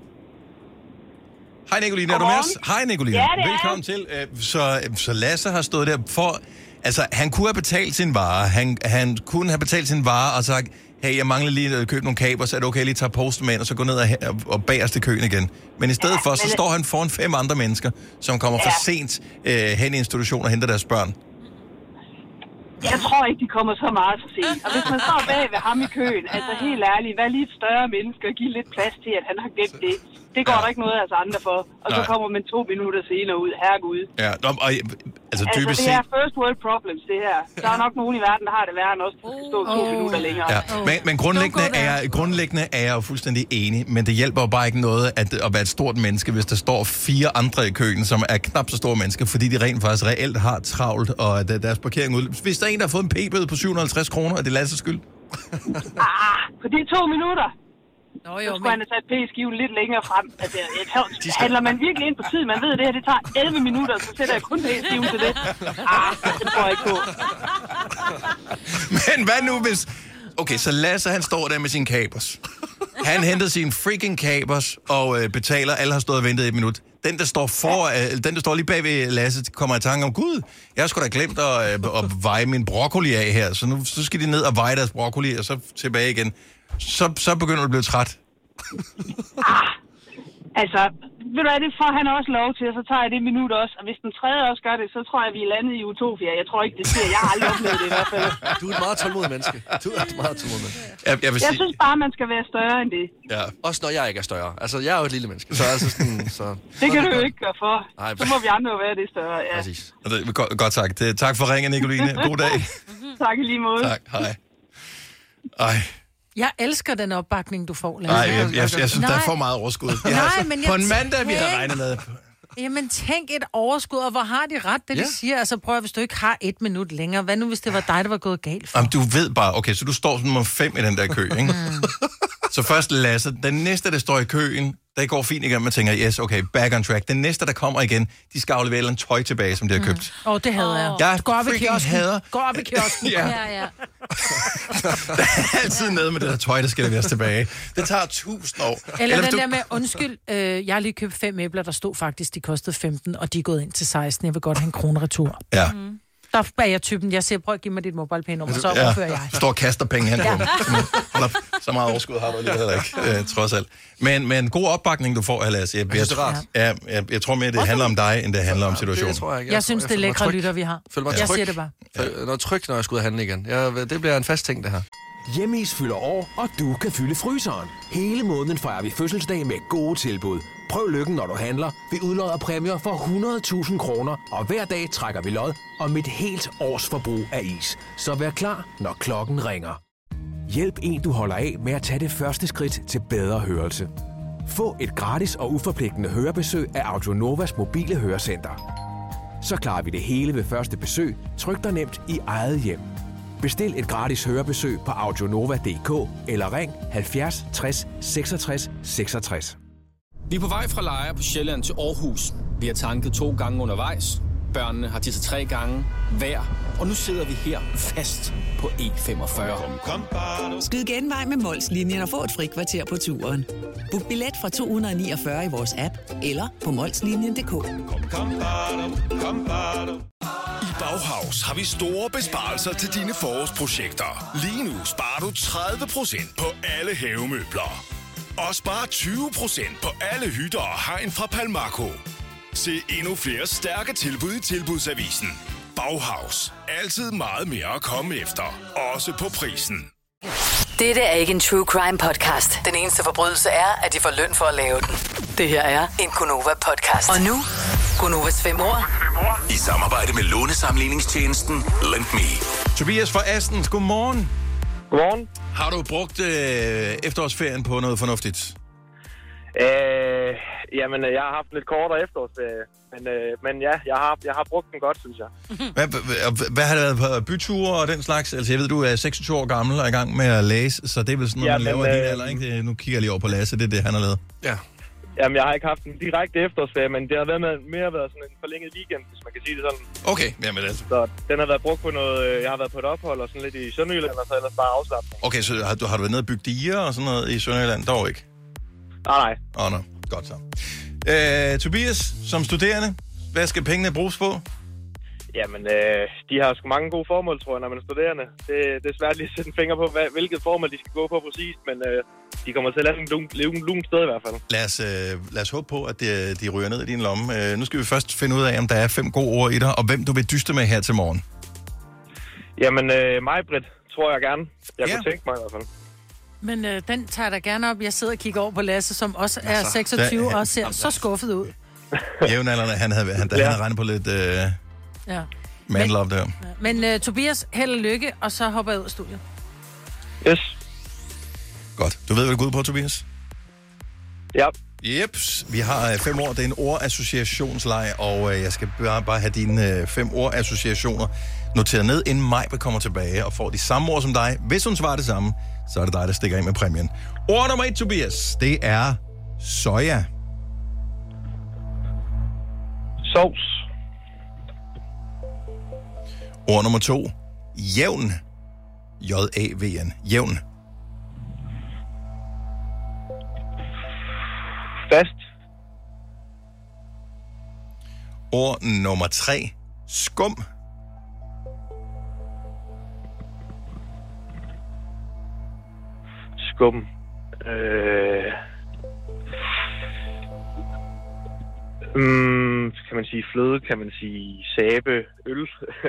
Hej Nicoline, er du med os? Hej Nicoline. Ja, det er. Velkommen til. Så Lasse har stået der for... Altså, han kunne have betalt sin vare. Han kunne have betalt sin vare og sagt... Hey, jeg mangler lige at købe nogle kaber, så er det okay, lige tage postmand, og så gå ned og bagerst til køen igen. Men i stedet for, så står han foran 5 andre mennesker, som kommer for sent hen i institutionen og henter deres børn. Jeg tror ikke, de kommer så meget for sent. Og hvis man står bag ved ham i køen, altså helt ærligt, vær lige et større menneske og give lidt plads til, at han har glemt det. Det går der ikke noget af os andre for. Og så kommer man 2 minutter senere ud. Herregud. Ja, og altså typisk det er first world problems, det her. Der er nok nogen i verden, der har det værre end os, der skal stå 2 minutter længere. Ja. Men grundlæggende er jeg jo fuldstændig enig, men det hjælper jo bare ikke noget at være et stort menneske, hvis der står 4 andre i køen, som er knap så store mennesker, fordi de rent faktisk reelt har travlt, og deres parkering ud. Hvis der er en, der har fået en p-bøde på 750 kroner, er det Lasses skyld? For de 2 minutter. Så skulle han have sat p-skiven lidt længere frem. Altså, handler man virkelig ind på tid, man ved, at det her det tager 11 minutter, så sætter jeg kun p-skiven til det. Det tror jeg ikke på. Men hvad nu hvis... Okay, så Lasse, han står der med sin kapers. Han henter sin freaking kapers og betaler. Alle har stået og ventet 1 minut. Den, der står lige bag ved Lasse, kommer i tanke om, Gud, jeg har sgu da glemt at veje min broccoli af her. Så skal de ned og veje deres broccoli, og så tilbage igen. Så begynder du at blive træt. Altså, ved du hvad, det får han også lov til, og så tager jeg det minut også. Og hvis den tredje også gør det, så tror jeg, vi er landet i Utopia. Jeg tror ikke, det sker. Jeg har aldrig oplevet det i hvert fald. Du er et meget tålmodigt menneske. Jeg synes bare, man skal være større end det. Ja. Også når jeg ikke er større. Altså, jeg er jo et lille menneske, så altså sådan... Så... Det kan du jo ikke gøre for. Så må vi andre jo være det større, ja. Præcis. Godt sagt. Tak for ringen, Nicoline. God dag. Tak i lige måde. Tak, hej. Ej. Jeg elsker den opbakning, du får, Lasse. Nej, jeg synes, der er for meget overskud. På en mandag, vi havde regnet med. Jamen, tænk et overskud, og hvor har de ret, det de siger. Altså, prøv at, hvis du ikke har 1 minut længere, hvad nu, hvis det var dig, der var gået galt for? Jamen, du ved bare, okay, så du står som nummer 5 i den der kø, ikke? Så først Lasse, den næste, der står i køen, der går fint igen, man tænker, yes, okay, back on track. Den næste, der kommer igen, de skal aflevere en tøj tilbage, som de har købt. Det hader jeg. Jeg går op i kiosken. Gå op i kiosken. Ja. Der er altid nede med det der tøj, der skal leveres tilbage. Det tager 1000 år. Eller den der med, undskyld, jeg har lige købt 5 æbler, der stod faktisk, de kostede 15, og de er gået ind til 16. Jeg vil godt have en krone retur. Ja. Der er jeg typen, jeg siger, prøv at give mig dit MobilePay-nummer, så overfører jeg. Står og kaster penge hen på dem. Så meget overskud har du alligevel heller ikke, trods alt. Men god opbakning, du får, Lasse. Jeg tror mere, det handler om dig, end det handler om situationen. Det tror jeg ikke. Jeg synes, det er lækre lytter, vi har. Jeg siger det bare. Noget trygt, når jeg skal ud og handle igen. Det bliver en fast ting, det her. Hjemmeis fylder år, og du kan fylde fryseren. Hele måneden fejrer vi fødselsdag med gode tilbud. Prøv lykken, når du handler. Vi udlodder præmier for 100.000 kroner, og hver dag trækker vi lod om et helt års forbrug af is. Så vær klar, når klokken ringer. Hjælp en, du holder af med at tage det første skridt til bedre hørelse. Få et gratis og uforpligtende hørebesøg af Audionovas mobile hørecenter. Så klarer vi det hele ved første besøg, tryk dig nemt i eget hjem. Bestil et gratis hørebesøg på audionova.dk eller ring 70 60 66 66. Vi er på vej fra Lejre på Sjælland til Aarhus. Vi har tanket 2 gange undervejs. Børnene har tisset 3 gange hver. Og nu sidder vi her fast på E45. Skyd genvej med Mols-linjen og få et frikvarter på turen. Book billet fra 249 i vores app eller på molslinjen.dk. I Bauhaus har vi store besparelser til dine forårsprojekter. Lige nu sparer du 30% på alle havemøbler. Og spar 20% på alle hytter og hegn fra Palmaco. Se endnu flere stærke tilbud i Tilbudsavisen. Bauhaus. Altid meget mere at komme efter. Også på prisen. Dette er ikke en true crime podcast. Den eneste forbrydelse er, at de får løn for at lave den. Det her er en Gonova podcast. Og nu, Gonovas 5 år. I samarbejde med lånesamligningstjenesten Lend Me. Tobias fra Astens, godmorgen. Godmorgen. Har du brugt efterårsferien på noget fornuftigt? Jamen, jeg har haft lidt kortere efterårsferie. Men ja, jeg har brugt den godt, synes jeg. Hvad har det været på byture og den slags? Altså, jeg ved, du er 26 år gammel og er i gang med at læse, så det er vel sådan noget, man laver i din alder, ikke? Nu kigger jeg lige over på Lasse, det er det, han har lavet. Ja. Jamen, jeg har ikke haft en direkte efterårsferie, men det har mere været sådan en forlænget weekend, hvis man kan sige det sådan. Okay, jamen altså. Så den har været brugt på noget, jeg har været på et ophold og sådan lidt i Sønderjylland, og så ellers bare afslappning. Okay, så har du været nede og bygge diger og sådan noget i Sønderjylland? Dog ikke? Nej. Nej. Godt så. Tobias, som studerende, hvad skal pengene bruges på? Jamen, de har sgu mange gode formål, tror jeg, når man er studerende. Det er svært lige at sætte en finger på, hvilket formål de skal gå på præcist, men de kommer til at lade en lun sted i hvert fald. Lad os håbe på, at de ryger ned i din lomme. Nu skal vi først finde ud af, om der er 5 gode ord i dig, og hvem du vil dyste med her til morgen. Jamen, Maj-Brit, tror jeg gerne. Jeg kunne tænke mig i hvert fald. Men den tager jeg da gerne op. Jeg sidder og kigger over på Lasse, som også er 26 og ser så skuffet ud. Jævnaldrende, han havde regnet på lidt mandel op der. Men Tobias, held og lykke, og så hopper jeg ud af studiet. Yes. Godt. Du ved, hvad du går ud på, Tobias? Ja. Jeps. Vi har 5 ord. Det er en ordassociationsleg, og jeg skal bare have dine 5 ordassociationer noteret ned, inden Maj kommer tilbage og får de samme ord som dig. Hvis hun svarer det samme, så er det dig, der stikker af med præmien. Ord nummer 1, Tobias, det er soja. Sovs. Ord nummer 2, jævn. J-A-V-N. Jævn. Fast. Ord nummer 3, skum. Skum. Kan man sige fløde, kan man sige sæbe, øl.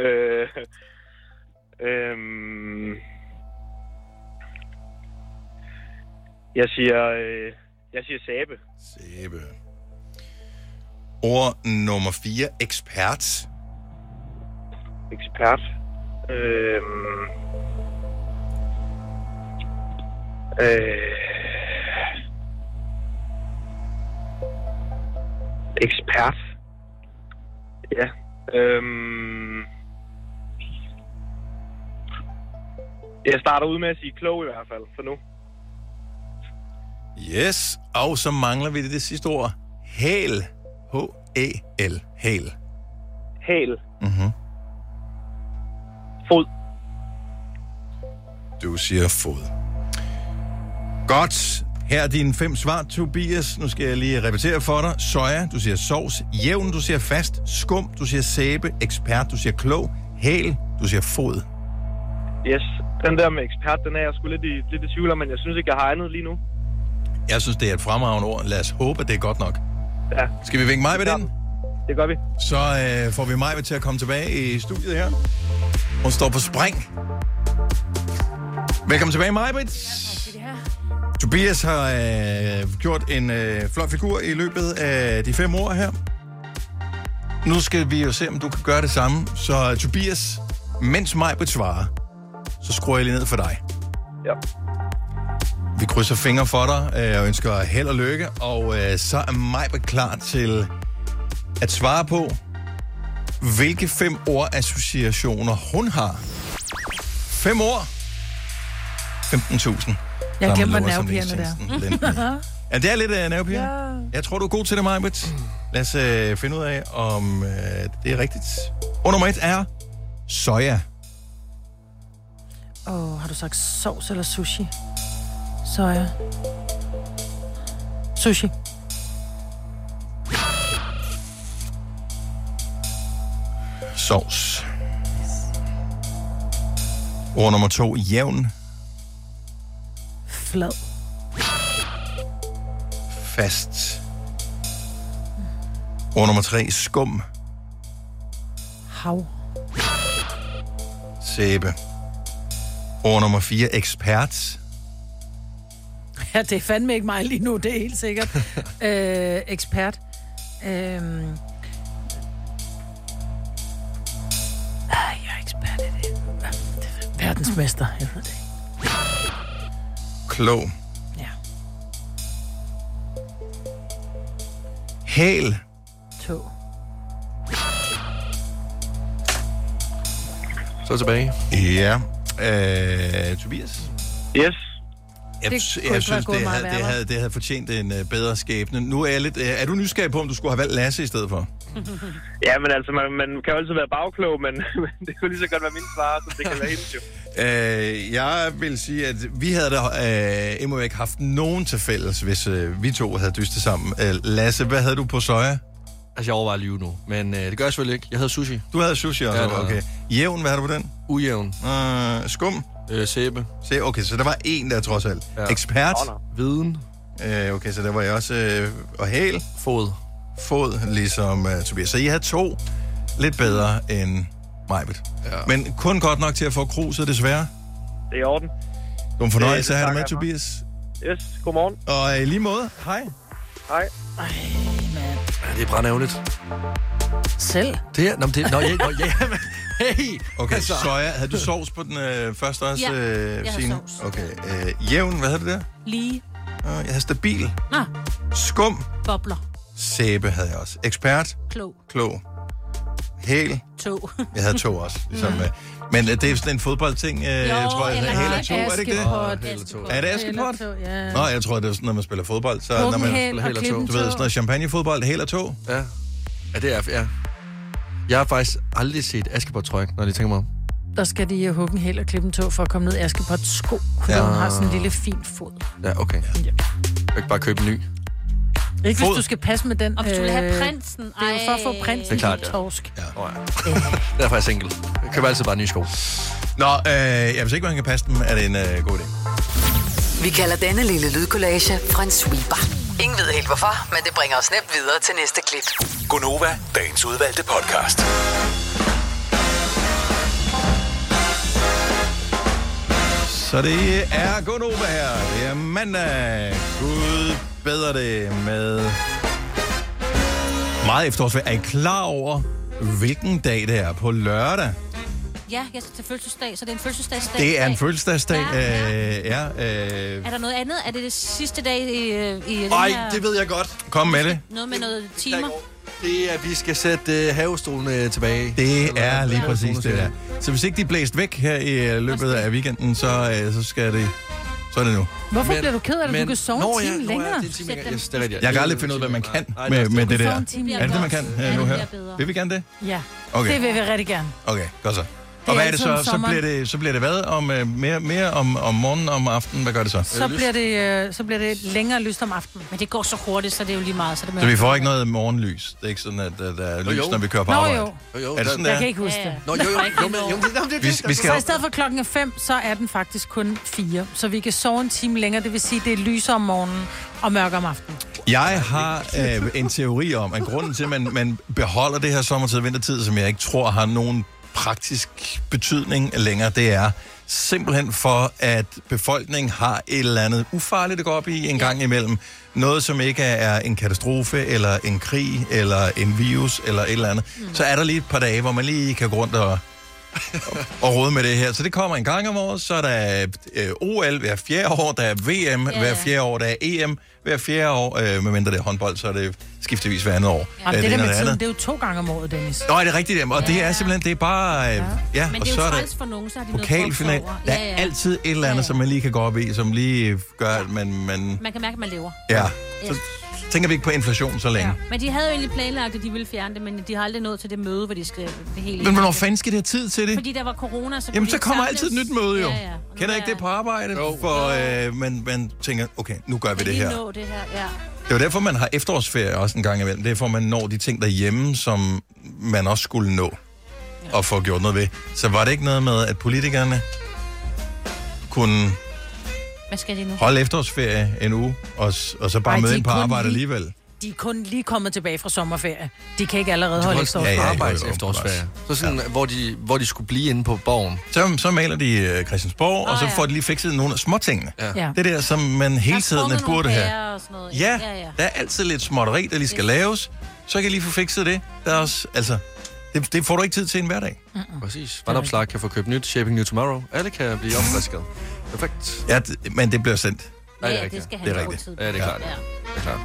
Jeg siger sæbe. Sæbe. Ord nummer 4. Ekspert. Ekspert. Ekspert. Ja. Jeg starter ud med at sige klog i hvert fald, for nu. Yes, og så mangler vi det sidste ord. Hæl. H-E-L. Hæl. Hæl. Mhm. Fod. Du siger fod. Godt. Her er dine 5 svar, Tobias. Nu skal jeg lige repetere for dig. Soja, du siger sovs. Jævn, du siger fast. Skum, du siger sæbe. Ekspert, du siger klog. Hæl, du siger fod. Yes, den der med ekspert, den er jeg sgu lidt i tvivl om, men jeg synes ikke, jeg har egnet lige nu. Jeg synes, det er et fremragende ord. Lad os håbe, at det er godt nok. Ja. Skal vi vinke mig ved den? Det gør vi. Så får vi mig til at komme tilbage i studiet her. Hun står på spring. Velkommen tilbage, Majbrit. Tobias har gjort en flot figur i løbet af de 5 år her. Nu skal vi jo se, om du kan gøre det samme. Så Tobias, mens Majbrit svarer, så skruer jeg lige ned for dig. Ja. Vi krydser fingre for dig og ønsker held og lykke. Og så er Majbrit klar til at svare på, hvilke 5 ordassociationer hun har. 5 ord. 15.000. Jeg glemmer nervepigerne der. Ja, det er lidt nervepigerne. Ja. Jeg tror, du er god til det, Majbrit. Lad os finde ud af, om det er rigtigt. Og nummer 1 er soja. Har du sagt sovs eller sushi? Soja. Sushi. Sovs. Ord nummer 2, jævn. Flad. Fast. Ord nummer 3, skum. Hav. Sæbe. Ord nummer 4, ekspert. Ja, det er fandme ikke mig lige nu, det er helt sikkert. Ekspert. Jeg er ekspert i det. Verdensmester, jeg ved det ikke. Klog. Ja. Hæl. Tog. Så tilbage. Ja. Tobias? Yes. Jeg synes, det havde fortjent en bedre skæbne. Nu er jeg lidt... Er du nysgerrig på, om du skulle have valgt Lasse i stedet for? Ja, men altså, man kan jo altid være bagklog, men det kunne lige så godt være min svar, så det kan være helt jo. Jeg vil sige, at vi havde da imod ikke haft nogen til fælles, hvis vi to havde dystet sammen. Lasse, hvad havde du på soja? Altså, jeg overvejer at lyve nu, men det gør jeg selvfølgelig ikke. Jeg havde sushi. Du havde sushi også? Ja, okay. Jævn, hvad havde du på den? Ujævn. Skum? Sæbe. Okay, så der var en der trods alt. Ja. Ekspert? Viden. Okay, så der var jeg også... og hæl? Fod, ligesom Tobias. Så I havde 2 lidt bedre end Majbet. Ja. Men kun godt nok til at få kruset, desværre. Det er i orden. Du er fornøjelse at have dig med, Tobias. Yes, godmorgen. Og i lige måde, hej. Hej. Ej, mand. Ja, det er brændærgerligt. Selv? Det er... Hey! Okay, altså. Soja. Havde du sovs på den første også, Signe? Jeg havde sovs. Okay. Jævn, hvad havde du der? Lige. Jeg havde stabil. Ah. Skum. Bobler. Sæbe havde jeg også. Ekspert. Klog. Hæl. 2. Jeg havde 2 også. Ligesom, men det er sådan en fodboldting, jeg tror, jeg havde hæl og 2, er det ikke det? Er det Askepot? Ja. Nå, jeg tror, det er sådan, når man spiller fodbold. Så når man spiller hæl og 2. Du ved, sådan noget champagnefodbold, hæl og 2. Ja, det er, ja. Jeg har faktisk aldrig set Askepot, tror jeg, når de tænker mig om. Der skal de hugge en hæl og klippe en tog for at komme ned i Askepots sko. Hun har sådan en lille fin fod. Ja, okay. Ja. Jeg kan bare købe en ny. Ikke hvis du skal passe med den. Og hvis du vil have prinsen. Det er jo for at få prinsen. Det er klart, ja. Torsk. Ja. Derfor er jeg single. Jeg køber altid bare nye sko. Nå, hvis ikke man kan passe dem, er det en god idé. Vi kalder denne lille lydkollage fra en sweeper. Ingen ved helt hvorfor, men det bringer os nemt videre til næste klip. Gonova, dagens udvalgte podcast. Så det er Gonova her. Det er mandag. Gud bedre det med meget efterårsvejr. Er I klar over, hvilken dag det er på lørdag? Ja, jeg skal til fødselsdag, så det er en fødselsdagsdag. Det er en fødselsdagsdag. Er der noget andet? Er det sidste dag i Nej, den her... det ved jeg godt. Kom med det. Noget med noget timer? Det er, at vi skal sætte havestolene tilbage. Det er lige præcis det der. Så hvis ikke de er blæst væk her i løbet af weekenden, så skal det... Så er det nu. Hvorfor bliver du ked af det? Du kan sove en time længere. Jeg kan aldrig finde ud af, hvad man kan med det der. Er det det, man kan nu her? Vil vi gerne det? Ja, okay. Det vil vi rigtig gerne. Okay, godt så. Og hvad er det så? Så bliver det hvad? Mere om morgenen og om aftenen? Hvad gør det så? Så bliver det længere lyst om aftenen. Men det går så hurtigt, så det er jo lige meget. Så vi får ikke noget morgenlys? Det er ikke sådan, at der er lys, når vi kører på arbejde? Jo. Er det sådan, jeg kan ikke huske det. Så i stedet for klokken er 5, så er den faktisk kun 4. Så vi kan sove en time længere. Det vil sige, det er lyser om morgenen og mørker om aftenen. Jeg har en teori om, at grunden til, at man beholder det her sommertid og vintertid, som jeg ikke tror har nogen praktisk betydning længere, det er simpelthen for, at befolkningen har et eller andet ufarligt at gå op i en gang imellem. Noget, som ikke er en katastrofe, eller en krig, eller en virus, eller et eller andet. Så er der lige et par dage, hvor man lige kan gå rundt og rode med det her. Så det kommer en gang om året, så er der OL hver 4. år, der er VM hver 4. år, der er EM hver 4. år, medmindre det er håndbold, så er det skiftevis hver andet år. Det der med tiden, det er jo 2 gange om året, Dennis. Nå, er det rigtigt? Og det er simpelthen, det er bare... Ja, men og det er så jo er træls for nogen, så har de noget pokalfinal. Der er altid et eller andet, som man lige kan gå op i, som lige gør, at man kan mærke, at man lever. Ja, så tænker vi ikke på inflation så længe. Ja. Men de havde jo egentlig planlagt, at de ville fjerne det, men de har aldrig nået til det møde, hvor de skal det hele... Men hvornår fanden skal det have tid til det? Fordi der var corona, så... Jamen, så kommer altid et nyt møde, jo. Ja. Kender ikke det på arbejde? For man tænker, okay, nu gør vi det her. Nå det her, ja. Det er jo derfor, man har efterårsferie også en gang imellem. Det er for, man når de ting derhjemme, som man også skulle nå og få gjort noget ved. Så var det ikke noget med, at politikerne kunne holde efterårsferie en uge, og så bare møde ind på arbejde alligevel? De er kun lige kommet tilbage fra sommerferie. De kan ikke allerede holde efterårsferie. Efterårsferie. Så sådan, hvor de skulle blive inde på borgen. Så maler de Christiansborg, og så får de lige fikset nogle af småtingene. Ja. Det der, som man hele tiden burde have. Ja, der er altid lidt småtteri, der lige skal laves. Så kan jeg lige få fikset det. Der er også, altså, det får du ikke tid til en hverdag. Præcis. Vandopslag kan få købt nyt, Shaping New Tomorrow. Alle kan blive opfrisket. Perfekt. Ja, men det bliver sendt. Ja, det skal have rigtigt. Ja, det er klart. Det er klart.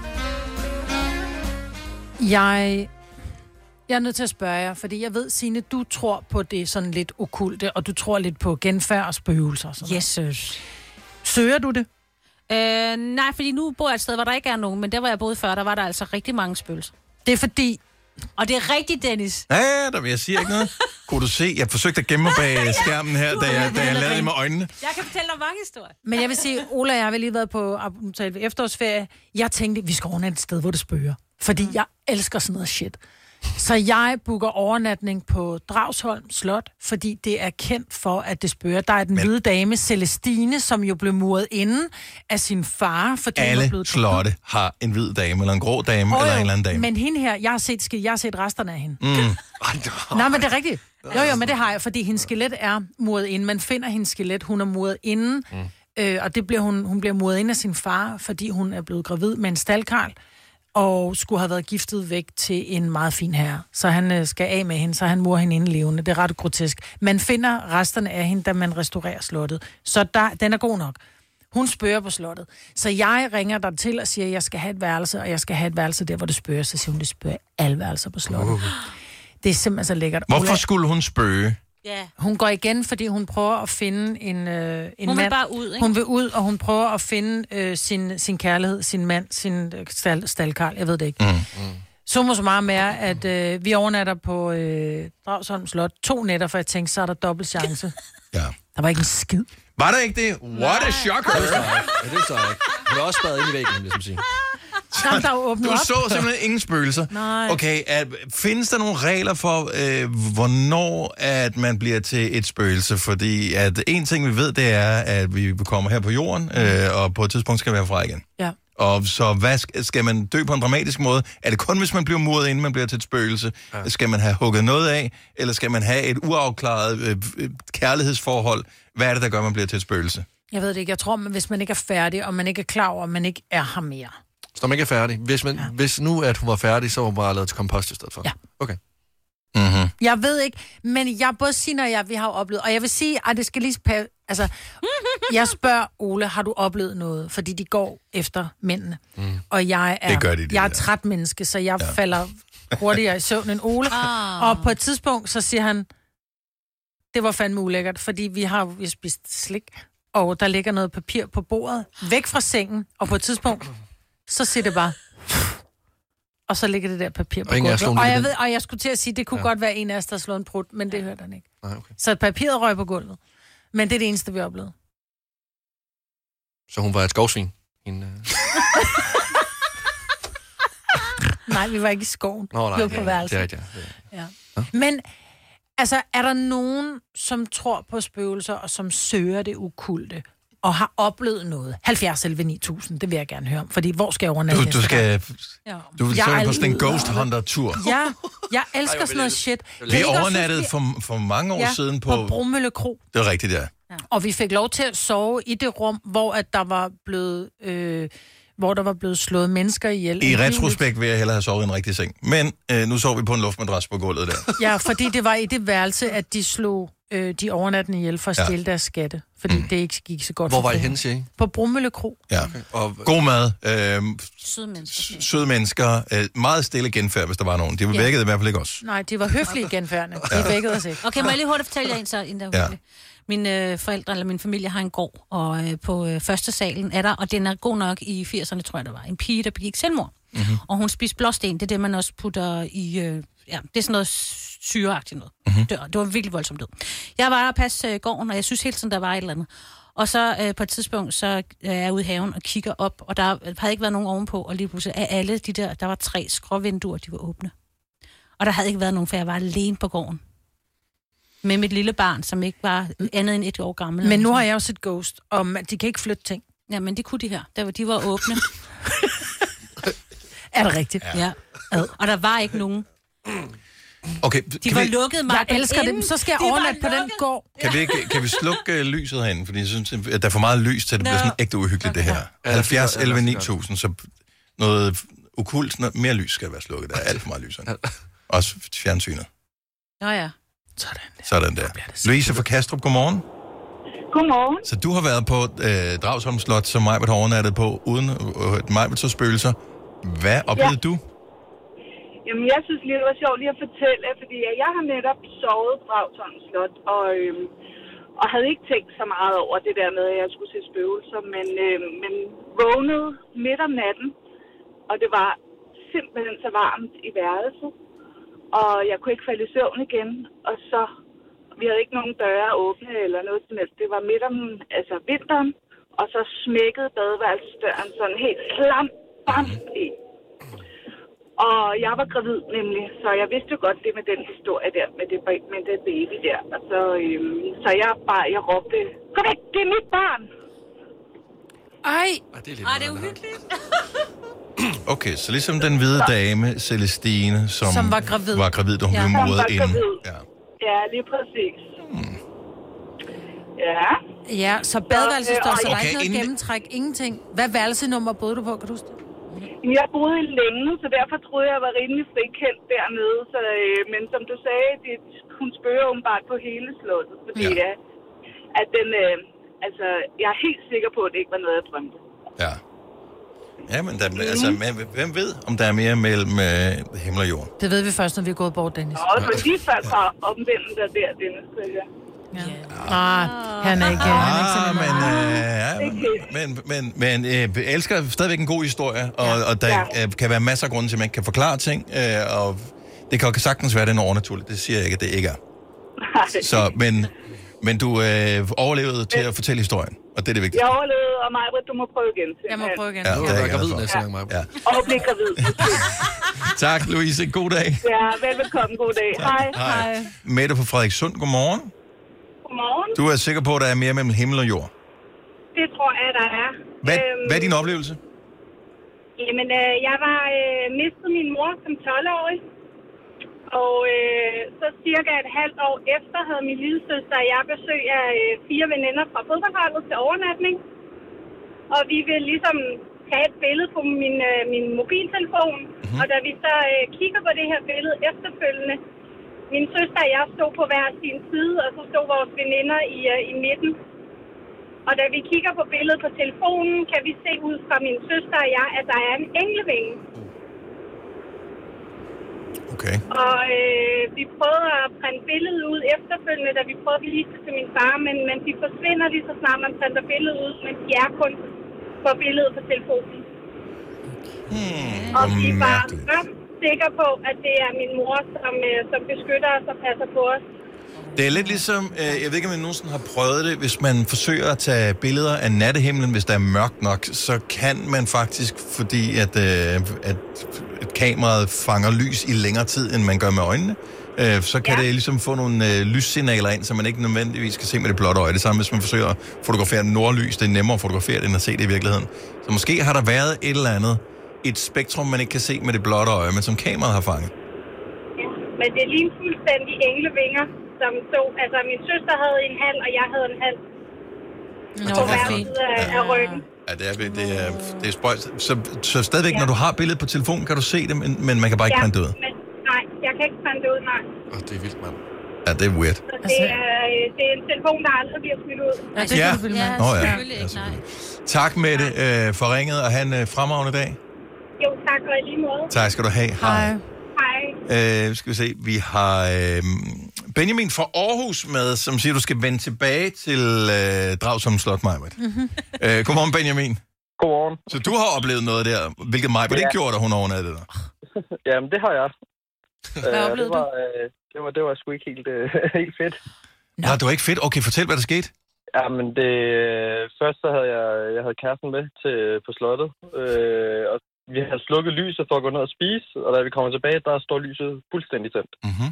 Jeg er nødt til at spørge jer, fordi jeg ved, Signe, du tror på det sådan lidt okkulte, og du tror lidt på genfærd og spøgelser. Yes. Søger du det? Nej, fordi nu bor jeg et sted, hvor der ikke er nogen, men der var jeg boet før, der var der altså rigtig mange spøgelser. Det er fordi... Og det er rigtigt, Dennis. Ja, der vil jeg sige ikke noget. Kunne du se, jeg forsøgte at gemme mig bag skærmen her, da jeg lavede det med øjnene. Jeg kan fortælle dig mange historier. Men jeg vil sige, Ola og jeg har lige været på efterårsferie. Jeg tænkte, vi skal overnatte et sted, hvor det spøger. Fordi jeg elsker sådan noget shit. Så jeg booker overnatning på Dragsholm Slot, fordi det er kendt for, at det spørger. Der er den hvide dame, Celestine, som jo blev muret inden af sin far, fordi hun var blevet... slotte har en hvid dame, eller en grå dame, eller en eller anden dame. Men hende her, jeg har set resterne af hende. Nej, men det er rigtigt. Jo, men det har jeg, fordi hendes skelet er muret inden. Man finder hendes skelet, hun er muret inden, og det bliver hun bliver muret inden af sin far, fordi hun er blevet gravid med en staldkarl, og skulle have været giftet væk til en meget fin herre. Så han skal af med hende, så han murer hende inden levende. Det er ret grotesk. Man finder resterne af hende, da man restaurerer slottet. Så den er god nok. Hun spørger på slottet. Så jeg ringer der til og siger, at jeg skal have et værelse, og jeg skal have et værelse der, hvor det spørger. Så siger hun, det spørger alle værelser på slottet. Det er simpelthen så lækkert. Hvorfor skulle hun spørge? Ja. Hun går igen, fordi hun prøver at finde en hun mand. Vil bare ud, ikke? Hun vil ud, og hun prøver at finde sin kærlighed, sin mand, sin staldkarl. Jeg ved det ikke. Summa summarum er, at vi overnatter på Dragsholm Slot 2 nætter, for jeg tænkte, så er der dobbelt chance. Ja. Der var ikke en skid. Var der ikke det? What a shocker! Ja, det så ikke. Hun er også spadet ind i væggen, ligesom sige. Jamen, der er åbnet du op. så simpelthen ingen spøgelser. Nej. Okay, findes der nogle regler for, hvornår at man bliver til et spøgelse? Fordi at en ting, vi ved, det er, at vi kommer her på jorden, og på et tidspunkt skal vi herfra igen. Ja. Og så skal man dø på en dramatisk måde? Er det kun, hvis man bliver muret, inden man bliver til et spøgelse? Ja. Skal man have hugget noget af? Eller skal man have et uafklaret kærlighedsforhold? Hvad er det, der gør, at man bliver til et spøgelse? Jeg ved det ikke. Jeg tror, at hvis man ikke er færdig, og man ikke er klar over, at man ikke er her mere. Så man ikke er færdig. Hvis nu, at hun var færdig, så var hun bare lavet til kompost i stedet for? Ja. Okay. Mm-hmm. Jeg ved ikke, men jeg både siger, vi har oplevet, og jeg vil sige, at det skal lige altså, jeg spørger Ole, har du oplevet noget? Fordi de går efter mændene. Og jeg er træt menneske, så jeg falder hurtigere i søvn end Ole. Og på et tidspunkt, så siger han, det var fandme ulækkert, fordi vi har spist slik, og der ligger noget papir på bordet, væk fra sengen, og på et tidspunkt, så siger det bare, og så ligger det der papir på gulvet. Og jeg skulle til at sige, det kunne godt være en af os, der har slået en prut, men det hørte han ikke. Okay. Så papiret røg på gulvet. Men det er det eneste, vi oplevede. Så hun var et skovsvin? Nej, vi var ikke i skoven. Nå, nej, vi var på værelset. Ja. Men altså, er der nogen, som tror på spøgelser, og som søger det ukulte, og har oplevet noget? 70 11 9000, det vil jeg gerne høre om. Fordi hvor skal jeg overnatte? Du vil søge på sådan en ghost hunter-tur. Ja, jeg elsker sådan noget shit. Vi overnattede for mange år siden på Brummølle Kro. Det er rigtigt, ja. Og vi fik lov til at sove i det rum, hvor at der var blevet... hvor der var blevet slået mennesker ihjel. I retrospekt vil jeg hellere have sovet i en rigtig seng. Men nu sov vi på en luftmadras på gulvet der. Ja, fordi det var i det værelse, at de slog de overnattende ihjel for at stjæle deres skatte. Fordi det ikke gik så godt. Hvor var I henne, siger I? På Brummølle Kro. Ja. Okay. God mad. Søde mennesker. Meget stille genfærd, hvis der var nogen. De vækkede i hvert fald ikke os. Nej, de var høflige genfærdende. De vækkede os ikke. Okay, må jeg lige hurtigt fortælle jer en så, inden der Mine forældre eller min familie har en gård, og på første salen er der, og den er god nok i 80'erne, tror jeg, der var en pige, der begik selvmord. Mm-hmm. Og hun spiste blåsten, det er det, man også putter i, det er sådan noget syreagtigt noget. Mm-hmm. Det var virkelig voldsomt død. Jeg var der og passe gården, og jeg synes hele tiden, der var et eller andet. Og så på et tidspunkt, så er jeg ude i haven og kigger op, og der havde ikke været nogen ovenpå, og lige pludselig af alle de der var 3 skråvinduer, de var åbne. Og der havde ikke været nogen, for jeg var alene på gården. Med mit lille barn, som ikke var andet end 1 år gammel. Men nu har jeg jo set Ghost, og de kan ikke flytte ting. Ja, men det kunne de her. De var åbne. Er det rigtigt? Ja. Og der var ikke nogen. Okay, de var lukket mig. Jeg elsker dem. Så skal jeg overnatte på den gård. Kan vi slukke lyset herinde? Fordi jeg synes, at der er for meget lys til, at det bliver sådan ægte uhyggeligt, det her. 70 11 9000, så noget okkult, mere lys skal være slukket. Der er alt for meget lys herinde. Også fjernsynet. Nå ja. Sådan der. Louise fra Kastrup, godmorgen. Godmorgen. Så du har været på Dragsholm Slot, som Majbert har overnattet på, uden Majbert så spøgelser. Hvad oplevede du? Jamen, jeg synes lige, det var sjovt lige at fortælle, fordi jeg har netop sovet på Dragsholm Slot, og havde ikke tænkt så meget over det der med, at jeg skulle se spøgelser, men vågnede midt om natten, og det var simpelthen så varmt i værelset. Og jeg kunne ikke falde i søvn igen, og så, vi havde ikke nogen døre åbne eller noget som helst. Det var midt om, vinteren, og så smækkede badeværelsesdøren sådan helt bam i. Og jeg var gravid nemlig, så jeg vidste jo godt det med den historie der, med det baby der. Og så jeg råbte, gå væk, det er mit barn! Ej! Det er uhyggeligt. Okay, så ligesom den hvide dame, Celestine, som var gravid, da hun blev muret inden. Ja, lige præcis. Ja. Ja, så badeværelsesdør, så der er ikke noget gennemtræk, ingenting. Hvad værelsenummer boede du på, kan du huske det? Jeg boede længe, så derfor troede jeg var rimelig frikendt dernede. Så, men som du sagde, hun spørger åbenbart på hele slottet, fordi at den, jeg er helt sikker på, at det ikke var noget, jeg drømte. Ja. Ja, men hvem ved, om der er mere mellem himmel og jord? Det ved vi først, når vi er gået bort, Dennis. Nå, så lige før fra omvendelser der, Dennis, synes jeg. Han er ikke men jeg elsker stadigvæk en god historie, og der kan være masser af grunde til, at man ikke kan forklare ting, og det kan sagtens være, det er overnaturligt. Det siger jeg ikke, at det ikke er. Så, men du overlevede til at fortælle historien, og det er det vigtigste. Jeg overlevede, og Majbert, du må prøve igen. Jeg må prøve igen. Ja, du er gravid næste gang, Majbert. Og blive gravid. Tak, Louise. God dag. Ja, velbekomme. God dag. Hej. Mette fra Frederikssund, godmorgen. Godmorgen. Du er sikker på, at der er mere mellem himmel og jord? Det tror jeg, der er. Hvad er din oplevelse? Jamen, jeg var mistet min mor som 12-årig. Og så cirka et halvt år efter havde min lille søster og jeg besøg af 4 veninder fra fodboldholdet til overnatning. Og vi ville ligesom tage et billede på min mobiltelefon. Og da vi så kigger på det her billede efterfølgende, min søster og jeg stod på hver sin side, og så stod vores veninder i midten. Og da vi kigger på billedet på telefonen, kan vi se ud fra min søster og jeg, at der er en englevinge. Okay. Og vi prøvede at printe billedet ud efterfølgende, da vi prøvede at vise det til min far, men de forsvinder lige så snart man printer billedet ud, men de er kun på billedet på telefonen. Og vi var sikre på, at det er min mor, som beskytter os og passer på os. Det er lidt ligesom, jeg ved ikke, om jeg nogensinde har prøvet det, hvis man forsøger at tage billeder af nattehimlen, hvis der er mørkt nok, så kan man faktisk, fordi at kameraet fanger lys i længere tid, end man gør med øjnene, så kan det ligesom få nogle lyssignaler ind, som man ikke nødvendigvis kan se med det blotte øje. Det samme, hvis man forsøger at fotografere nordlys, det er nemmere at fotografere det, end at se det i virkeligheden. Så måske har der været et eller andet, et spektrum, man ikke kan se med det blotte øje, men som kameraet har fanget. Ja, men det er lige fuldstændig englevinger, som så. Altså, min søster havde en halv, og jeg havde en halv. På hver side af ryggen. Ja, det er spøjt. Så stadigvæk, når du har billedet på telefonen, kan du se det, men man kan bare ikke printe det ud. Nej, jeg kan ikke printe det ud, nej. Det er vildt, mand. Ja, det er weird. Så det er en telefon, der aldrig bliver smidt ud. Ja, det kan du følge med. Selvfølgelig ikke, nej. Tak, Mette, for ringet, og have en fremragende dag. Jo, tak, og i lige måde. Tak skal du have. Hej. Hej. Skal vi se, vi har Benjamin fra Aarhus med, som siger, du skal vende tilbage til Dragsholm Slot, Majbert. Godmorgen, Benjamin. Godmorgen. Så du har oplevet noget der, hvilket Majbert ikke gjorde, da hun overnattede der. Jamen, det har jeg. Hvad oplevede du? Det var sgu ikke helt fedt. Nå, det var ikke fedt. Okay, fortæl, hvad der skete. Jamen, først så havde jeg havde kæresten med på slottet, og vi havde slukket lyset for at gå ned og spise, og da vi kommer tilbage, der står lyset fuldstændig tændt. Mm-hmm.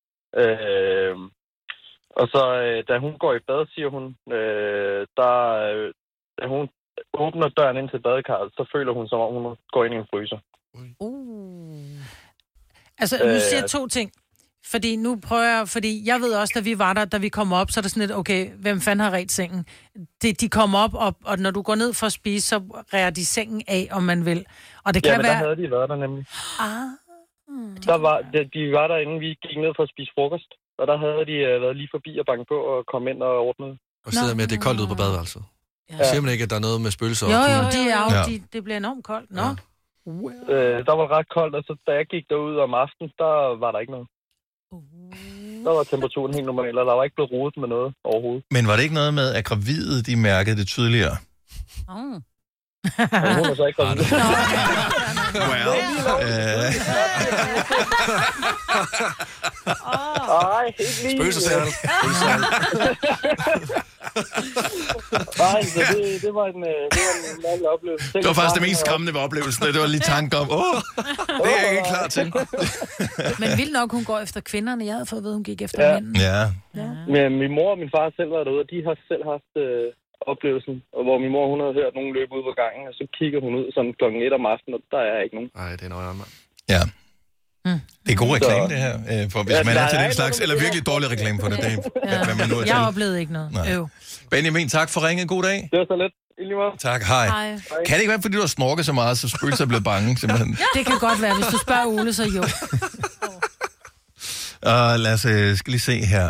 Og så, da hun går i bad, siger hun, da hun åbner døren ind til badekarret, så føler hun, som om hun går ind i en fryser. Altså, nu siger jeg 2 ting. Fordi nu prøver jeg, fordi jeg ved også, da vi var der, da vi kom op, så er der sådan lidt, okay, hvem fanden har ret sengen? De kommer op, og når du går ned for at spise, så rærer de sengen af, om man vil. Og det kan være... der havde de været der nemlig. De var der, inden vi gik ned for at spise frokost. Og der havde de været lige forbi og banke på og komme ind og ordne. Og sidder med, at det er koldt ude på badeværelset. Ja. Siger man ikke, at der er noget med spøgelser? Jo, det bliver enormt koldt. Nå. Ja. Der var ret koldt, og så da jeg gik derud om aftenen, der var der ikke noget. Der var temperaturen helt normal, og der var ikke blevet rodet med noget overhovedet. Men var det ikke noget med, at gravide, de mærkede det tydeligere? Hun er så ikke gravid. Well. Spøgelsesærl. Nej, så det var en mærkelig oplevelse. Det var faktisk det mest skræmmende ved oplevelsen. Det var lige tanken om, det er jeg ikke klar til. Men vildt nok, hun går efter kvinderne. Jeg havde fået at vide, hun gik efter mændene. Ja. Men min mor og min far selv var derude, og de har selv haft oplevelsen, hvor min mor, hun havde hørt nogen løbe ud på gangen, og så kigger hun ud sådan klokken 1 om aftenen, og der er ikke nogen. Nej, det er noget, mand. Ja. Det er god reklame, det her. For hvis man er til den slags, eller virkelig dårlig reklame for det. Hvad man nu er til. Jeg oplevede ikke noget. Benjamin, tak for ringet. God dag. Det var så lidt. I lige måde. Tak, hej. Kan det ikke være, fordi du har snorket så meget, så spøgelser er blevet bange, simpelthen? Det kan godt være. Hvis du spørger Ole, så jo. Lad os skal lige se her.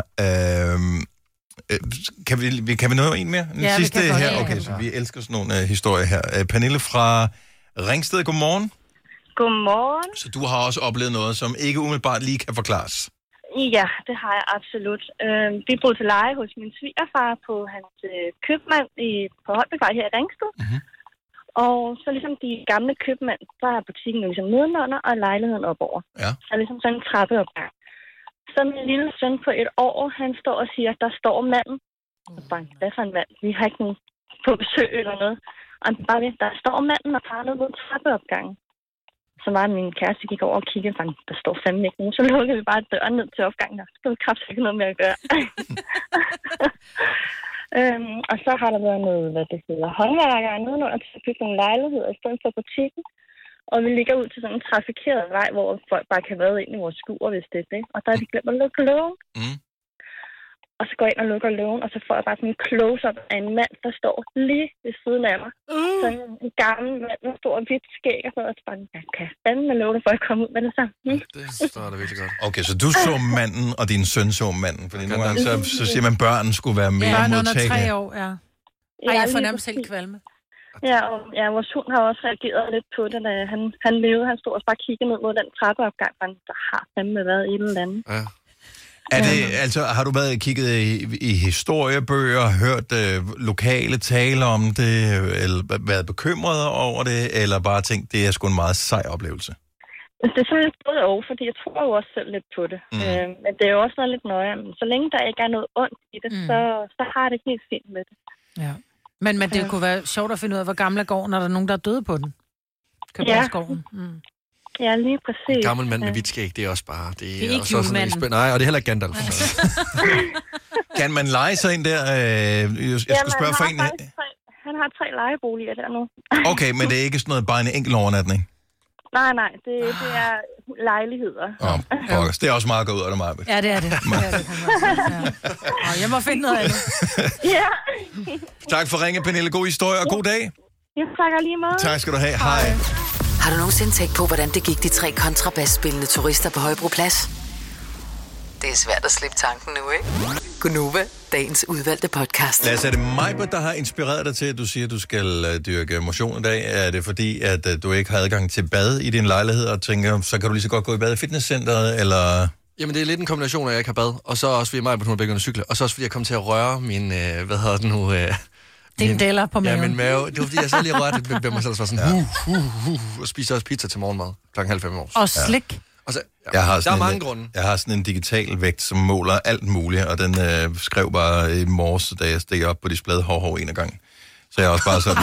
Kan vi nå en mere? Den sidste her. Okay, så vi elsker sådan nogle historier her. Pernille fra Ringsted, godmorgen. Godmorgen. Så du har også oplevet noget, som ikke umiddelbart lige kan forklares? Ja, det har jeg absolut. Vi boede til leje hos min svigerfar på hans købmand på Holbækvej her i Ringsted. Mm-hmm. Og så ligesom de gamle købmænd, så er butikken ligesom nedenunder og lejligheden opover. Ja. Så ligesom sådan en trappeopgang. Så min lille søn på 1 år, han står og siger, der står manden. Hvad for en mand? Vi har ikke nogen på besøg eller noget. Og bare ved, der står manden og tager noget mod trappeopgangen. Så var min kæreste gik over og kiggede, og der står fandme ikke nogen. Så lukkede vi bare døren ned til opgangen, og så skulle vi kraftigt ikke noget med at gøre. Og så har der været noget, hvad det hedder, håndværkere nedenunder til at bygge nogle lejligheder i stedet for butikken. Og vi ligger ud til sådan en trafikeret vej, hvor folk bare kan være ind i vores skur, hvis det er det. Og der er de glemt at lukke lågen. Og så går jeg ind og lukker lågen, og så får jeg bare sådan en close-up af en mand, der står lige ved siden af mig. Sådan en gammel mand med stor hvidt skæg og sådan noget. Og så bare, jeg kan fandme love det, for at komme ud med det samme. Det starter virkelig godt. Okay, så du så manden, og din søn så manden. Fordi nogle gange så siger man, at børn skulle være mere modtagelige. Børn under 3 år, ja. Ej, jeg får nærmest helt kvalme. Ja, og vores hund har også reageret lidt på det, da han levede. Han stod også bare og kiggede ned mod den trappeopgang, der har fandme været et eller andet. Ja. Er det, altså, har du kigget i historiebøger, hørt lokale tale om det, eller været bekymret over det, eller bare tænkt, det er sgu en meget sej oplevelse? Det er sådan lidt både og, fordi jeg tror jo også selv lidt på det. Men det er jo også noget lidt nøje. Men så længe der ikke er noget ondt i det, så har det helt fint med det. Ja. Men det kunne være sjovt at finde ud af, hvor gammel er gården, når der er nogen, der er døde på den. Københavnsgården. Ja, lige præcis. En gammel mand med hvidt skæg, det er også bare... Det er ikke julemanden. Nej, og det er heller ikke Gandalf. Kan man lege sig ind der? Jeg skulle spørge for en... Han har 3 lejeboliger der nu. Okay, men det er ikke sådan noget, bare en enkelt overnatning? Nej, det er lejligheder. Det er også meget at gå ud af det, Maja. Ja, det er det. Jeg må finde noget andet. Ja. Tak for ringe, Pernille. God historie og god dag. Jeg takker lige meget. Tak skal du have. Hej. Har du nogensinde tænkt på, hvordan det gik de 3 kontrabasspillende turister på Højbroplads? Det er svært at slippe tanken nu, ikke? Gunova, dagens udvalgte podcast. Lad os er det Majbert, der har inspireret dig til, at du siger, at du skal dyrke motion i dag? Er det fordi, at du ikke har adgang til bad i din lejlighed, og tænker, så kan du lige så godt gå i bad i fitnesscenteret, eller... Jamen, det er lidt en kombination af, at jeg ikke har bad, og så også fordi Majbert, hun har begyndt at cykle, og så også fordi jeg kom til at røre min, Din deler på maven. Ja, min mave. Det var fordi, jeg så lige rørte lidt ved mig selv, så var sådan, og spiser også pizza til morgenmad klokken 4:30 om. Og slik. Og så, der er mange grunde. Jeg har sådan en digital vægt, som måler alt muligt, og den skrev bare i morges, da jeg steg op på displayet en af gangen. Så jeg er også bare sådan...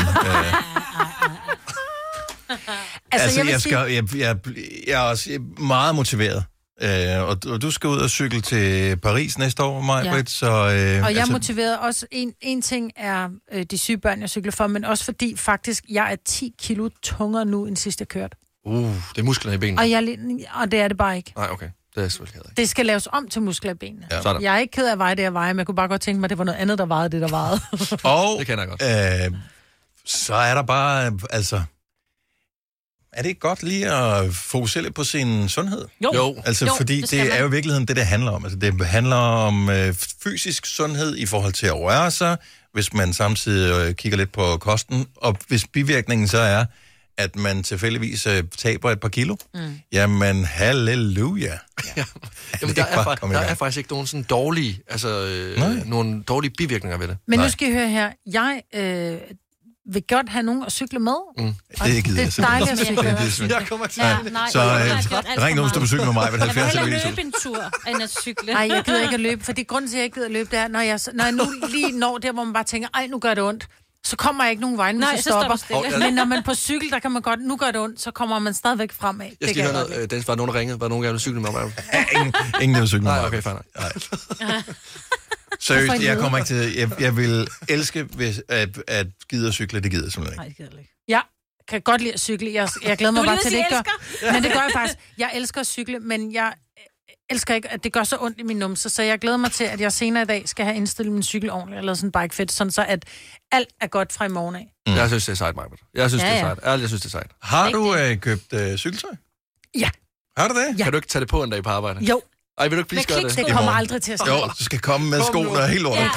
jeg er også meget motiveret. Og du skal ud og cykle til Paris næste år, Maj-Brit, så... og jeg er motiveret også. En ting er de syge børn, jeg cykler for, men også fordi faktisk, jeg er 10 kilo tungere nu, end sidst jeg kørte. Det er musklerne i benene. Og det er det bare ikke. Nej, okay. Det er selvfølgelig ikke. Det skal laves om til muskler i benene. Ja. Jeg er ikke ked af at veje det, jeg vejer, men jeg kunne bare godt tænke mig, at det var noget andet, der vejede det, der vejede. Og det kender jeg godt. Så er der bare, altså... Er det ikke godt lige at fokusere lidt på sin sundhed? Jo. Altså, fordi det er jo i virkeligheden det handler om. Altså, det handler om fysisk sundhed i forhold til at røre sig, hvis man samtidig kigger lidt på kosten, og hvis bivirkningen så er, at man tilfældigvis taber et par kilo, jamen halleluja. Ja. Jamen, der er faktisk ikke nogen sådan dårlige, nogle dårlige bivirkninger ved det. Men nu skal I høre her. Jeg vil godt have nogen at cykle med. Det gider jeg simpelthen. Det er dejligt at cykle med. Jeg kommer til Så ring nogen, du cykler med mig. Jeg vil hellere løbe en tur, end at cykle. Nej, jeg gider ikke at løbe, for det grunden til, at jeg ikke gider at løbe, det er, når jeg nu lige når der, hvor man bare tænker, ej, nu gør det ondt. Så kommer jeg ikke nogen vejen, så stopper. Men når man på cykel, der kan man godt, nu gør det ondt, så kommer man stadigvæk fremad. Jeg skal høre noget. Dennis, var der nogen, der ringede? Var der nogen, der ville cykle med mig? Ingen der vil cykle med mig. Nej, okay, fair nok. Seriøst, jeg kommer ikke til... Jeg vil elske at gide at cykle. Det gider jeg simpelthen ikke. Nej, det gider jeg ikke. Jeg kan godt lide at cykle. Jeg glæder mig bare til, at det ikke gør. Men det gør jeg faktisk. Jeg elsker at cykle, men jeg elsker ikke, at det gør så ondt i min numse. Så jeg glæder mig til, at jeg senere i dag skal have indstillet min cykel ordentligt, eller sådan en bike fit, sådan så at alt er godt fra i morgen af. Jeg synes, det er sejt, Majbert. Jeg synes, det er sejt. Ærligt, jeg synes, det er sejt. Har du købt cykeltøj? Ja. Har du det? Ja. Kan du ikke tage det på en dag på arbejde? Jo. Ej, vil du ikke please gøre det? Det kommer aldrig til at ske. Jo, du skal komme med skoene og helt ordentligt.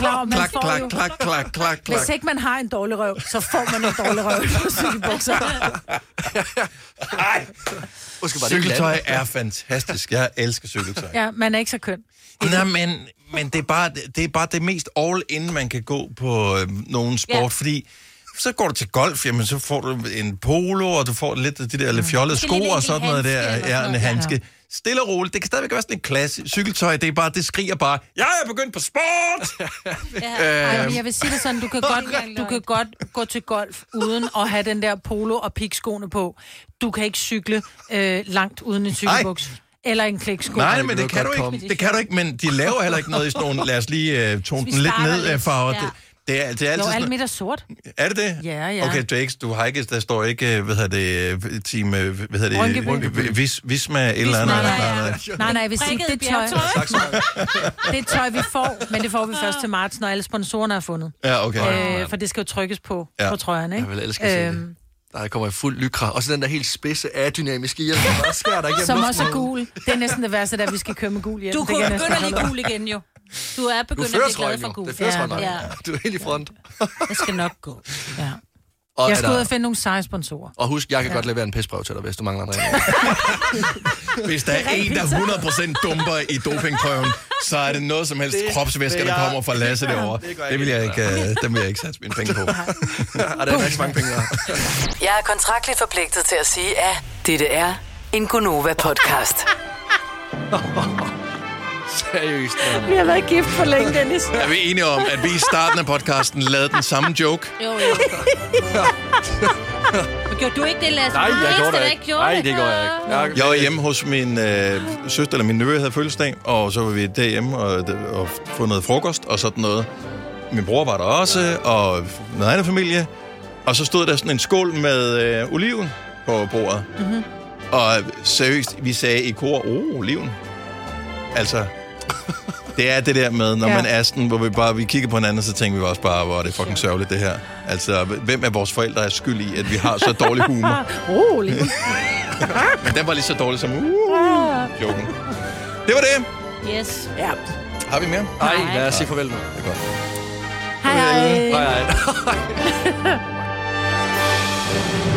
Hvis ikke man har en dårlig røv, så får man en dårlig røv på cykelbukser. Cykeltøj er fantastisk. Jeg elsker cykeltøj. Ja, man er ikke så køn. Nej, men det er bare det mest all-in, man kan gå på nogen sport, fordi så går du til golf, jamen så får du en polo, og du får lidt af de der lidt fjollede sko og sådan noget der. Ja, en handske. Stille og roligt. Det kan stadigvæk være sådan en klasse. Cykeltøj, det skriger bare, jeg er begyndt på sport! Jeg vil sige det sådan, du kan godt gå til golf uden at have den der polo og pikskoene på. Du kan ikke cykle langt uden en cykelbuks. Eller en kliksko. Nej, men det kan du ikke. Det kan du ikke, men de laver heller ikke noget i sådan nogle, lad os lige tone den lidt ned farver. Det er altid Jo, sådan... alt midt er sort. Er det det? Ja. Okay, du har ikke, der står ikke, team, Visma eller andet. Nej, jeg vil sige, det er tøj, vi får, men det får vi først til marts, når alle sponsorerne er fundet. Ja, okay. For det skal jo trykkes på trøjerne, ikke? Jeg vil elske at se det. Der kommer i fuld lykra. Og så den der helt spidse dynamiske hjelm, der bare skærer der igennem. Som også er gul. Det er næsten det værste, der vi skal køre med gul hjelm. Du begynder lige gul igen, jo. Du er begyndt at blive glad for gul. Det er førstrøjen, ja. Du er helt i front. Det skal nok gå. Ja. Jeg skal ud og finde nogle seje sponsorer. Og husk, jeg kan godt levere en pisprøve til dig, hvis du mangler en ring. Hvis der er en, der 100% dumper i dopingprøven, så er det noget som helst kropsvæsker, der kommer fra Lasse derovre. Det vil jeg ikke satse mine penge på. Og der er ikke mange penge der. Jeg er kontraktligt forpligtet til at sige, at dette er en Gonova-podcast. Seriøst. Vi har været gift for længe, Dennis. Er vi enige om, at vi i starten af podcasten lavede den samme joke? Jo. Gjorde du ikke det, Lasse? Nej, jeg gjorde det ikke. Nej, det gjorde jeg ikke. Jeg var hjemme hos min søster, eller min nevø havde fødselsdag, og så var vi derhjemme og få noget frokost og sådan noget. Min bror var der også, og noget andet familie. Og så stod der sådan en skål med oliven på bordet. Mm-hmm. Og seriøst, vi sagde i kor, oliven. Altså, det er det der med, når man er sådan, hvor vi kigger på hinanden, så tænker vi også bare, hvor det er fucking sørgeligt det her. Altså, hvem af vores forældre er skyld i, at vi har så dårlig humor? Oliven. Men den var lige så dårlig som joken. Det var det. Yes. Ja. Har vi mere? Nej, lad os sige farvel nu. Det er godt. Hej. Hej.